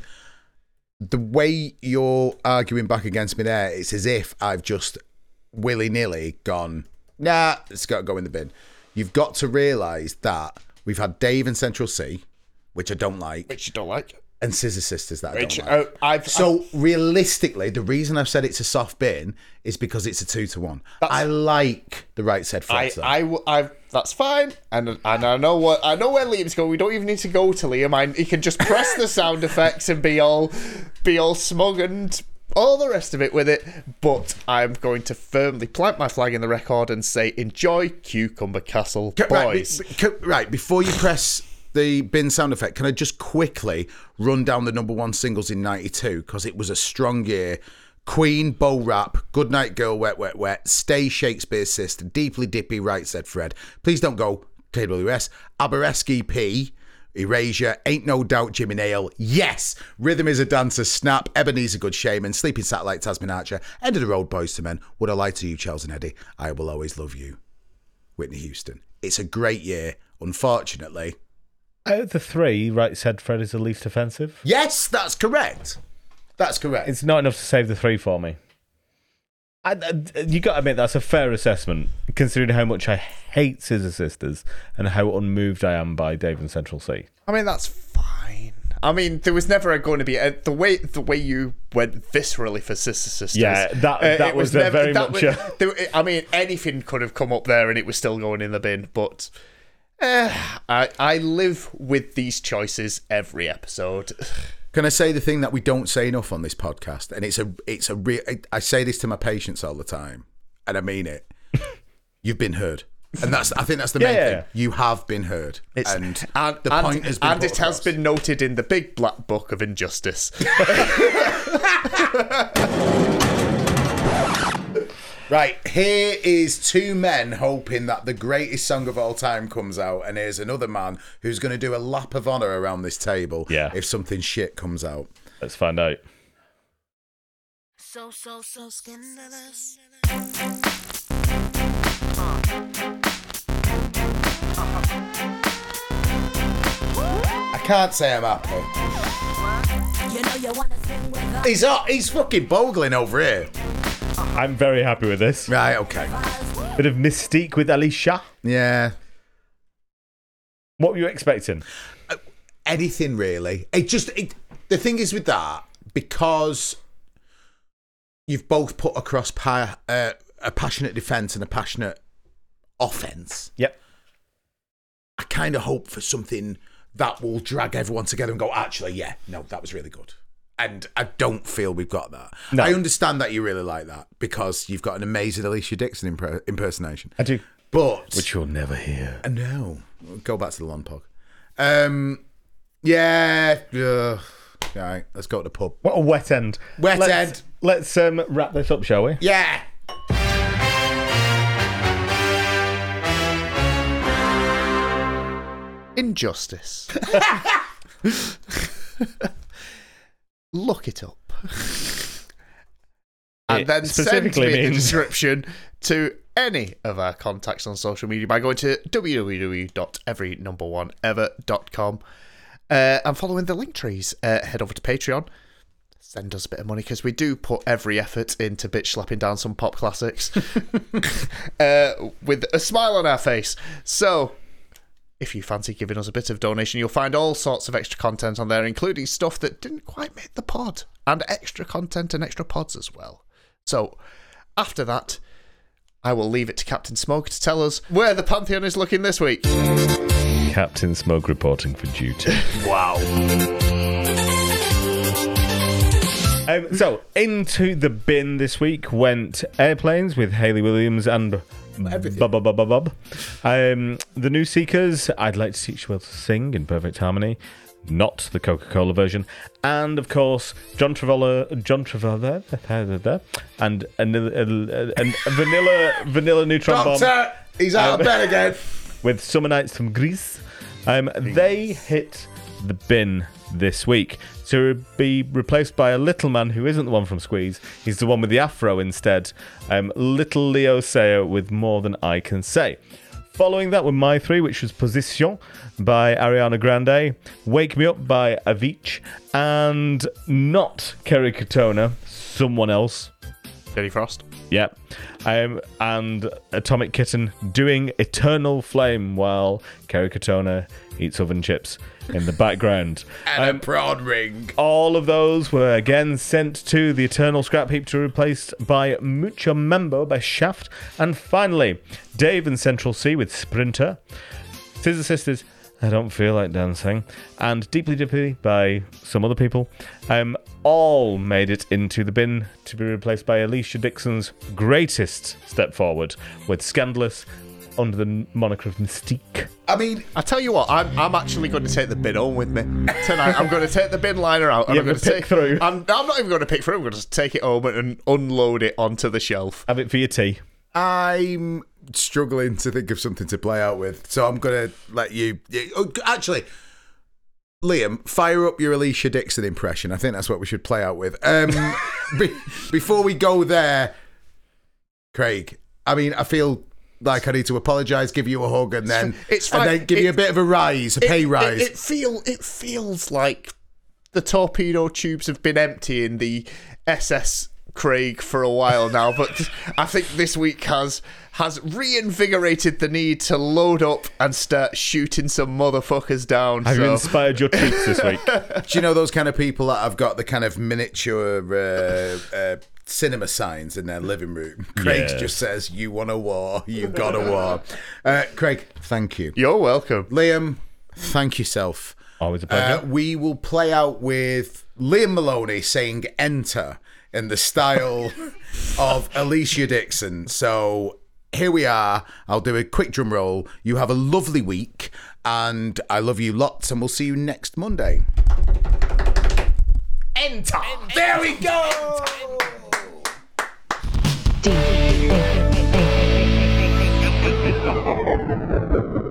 The way you're arguing back against me there, it's as if I've just willy-nilly gone, nah, it's got to go in the bin. You've got to realise that we've had Dave and Central C, which I don't like, Which you don't like. and Scissor Sisters that I Which don't uh, like. I've So realistically, the reason I've said it's a soft bin is because it's a two to one. I like the Right Said Fred I, song. I, w- I, that's fine, and and I know what I know where Liam's going. We don't even need to go to Liam. I, he can just press the sound effects and be all, be all smug and all the rest of it with it. But I'm going to firmly plant my flag in the record and say, enjoy Cucumber Castle, Ca- right, boys. be- be- ca- right, before you press the bin sound effect, can I just quickly run down the number one singles in ninety-two, because it was a strong year. Queen, Bo Rap, Goodnight Girl, Wet, Wet, Wet, Stay, Shakespeare's Sister, Deeply Dippy, Right Said Fred, Please Don't Go, K W S, Abereski P, Erasure, Ain't No Doubt, Jimmy Nail, Yes, Rhythm is a Dancer, Snap, Ebenezer Good Shaman, Sleeping Satellite, Tasman Archer, End of the Road, Boys to Men, Would I Lie to You, Charles and Eddie, I Will Always Love You, Whitney Houston. It's a great year. Unfortunately, Out of the three, Right Said Fred is the least offensive. yes, that's correct. That's correct. It's not enough to save the three for me. I, I, you got to admit that's a fair assessment, considering how much I hate Scissor Sisters and how unmoved I am by Dave and Central C. I mean, that's fine. I mean, there was never going to be a, the way the way you went viscerally for Sister Sisters. Yeah, that- uh, that it was a very that much was- a- there- I mean, anything could have come up there, and it was still going in the bin. But uh, I I live with these choices every episode. Can I say the thing that we don't say enough on this podcast? And it's a, it's a real. I say this to my patients all the time, and I mean it. You've been heard, and that's. I think that's the main Yeah, yeah, thing. yeah. You have been heard, It's, and, and the and, point has been and put it has across. been noted in the big black book of injustice. Right, here is two men hoping that the greatest song of all time comes out, and here's another man who's going to do a lap of honour around this table Yeah. if something shit comes out. Let's find out. So, so, so scandalous. can't say I'm happy. He's uh, he's fucking bogling over here. I'm very happy with this. Right, okay. Bit of mystique with Alicia. Yeah. What were you expecting? Uh, anything really. It just it, the thing is with that, because you've both put across pa- uh, a passionate defence and a passionate offence. Yep. I kind of hope for something that will drag everyone together and go, actually, yeah, no, that was really good. And I don't feel we've got that. No. I understand that you really like that because you've got an amazing Alicia Dixon imp- impersonation. I do. But... Which you'll never hear. I know. Go back to the lawn pog. Um, yeah. Ugh. All right, let's go to the pub. What a wet end. Wet let's, end. Let's um, wrap this up, shall we? Yeah. Injustice. Look it up. And It then send specifically me the means- description to any of our contacts on social media by going to w w w dot every number one ever dot com uh, and following the link trees. Uh, head over to Patreon. Send us a bit of money because we do put every effort into bitch slapping down some pop classics uh, with a smile on our face. So, if you fancy giving us a bit of donation, you'll find all sorts of extra content on there, including stuff that didn't quite make the pod, and extra content and extra pods as well. So, after that, I will leave it to Captain Smoke to tell us where the Pantheon is looking this week. Captain Smoke reporting for duty. Wow. Um, so, into the bin this week went Airplanes with Hayley Williams and Everything. Bub Bub Bub Bub Bub. Um, the New Seekers, I'd Like to Teach You Well to Sing in Perfect Harmony, not the Coca-Cola version, and of course John Travolta, John Travolta, and and, and, and Vanilla Vanilla Neutron Bomb. Doctor, he's out Um, of bed again. With Summer Nights from Greece. Um, they hit the bin this week to be replaced by a little man who isn't the one from Squeeze. He's the one with the afro instead. Um, little Leo Sayer with More Than I Can Say. Following that were my three, which was Position by Ariana Grande, Wake Me Up by Avicii, and not Kerry Katona, someone else. Jenny Frost. Yeah. Um, and Atomic Kitten doing Eternal Flame while Kerry Katona eats oven chips in the background. And Um, a prawn ring. all of those were again sent to the Eternal Scrap Heap to be replaced by Mucho Mambo by Shaft. And finally, Dave and Central C with Sprinter, Scissor Sisters, I Don't Feel Like Dancing, and Deeply Dippy by some other people, um, all made it into the bin to be replaced by Alicia Dixon's greatest step forward with Scandalous under the moniker of Mystique. I mean, I tell you what, I'm I'm actually going to take the bin home with me tonight. I'm going to take the bin liner out. And You I'm have going to to pick take, through. I'm, I'm not even going to pick through. I'm going to just take it home and unload it onto the shelf. Have it for your tea. I'm struggling to think of something to play out with, so I'm going to let you... oh, actually, Liam, fire up your Alicia Dixon impression. I think that's what we should play out with. Um, be, before we go there, Craig, I mean, I feel like I need to apologise, give you a hug, and then, It's and fine. then give It- you a bit of a rise, a pay it, rise. It, it feel it feels like the torpedo tubes have been empty in the S S Craig for a while now, but I think this week has has reinvigorated the need to load up and start shooting some motherfuckers down. Have you so. inspired your troops this week? Do you know those kind of people that have got the kind of miniature uh, uh, cinema signs in their living room? Craig Yeah. just says, you want a war, you got a war. Uh, Craig, thank you. You're welcome. Liam, thank yourself. Always a pleasure. Uh, we will play out with Liam Maloney saying enter in the style of Alicia Dixon. So here we are. I'll do a quick drum roll. You have a lovely week, and I love you lots, and we'll see you next Monday. Enter. There we go. D.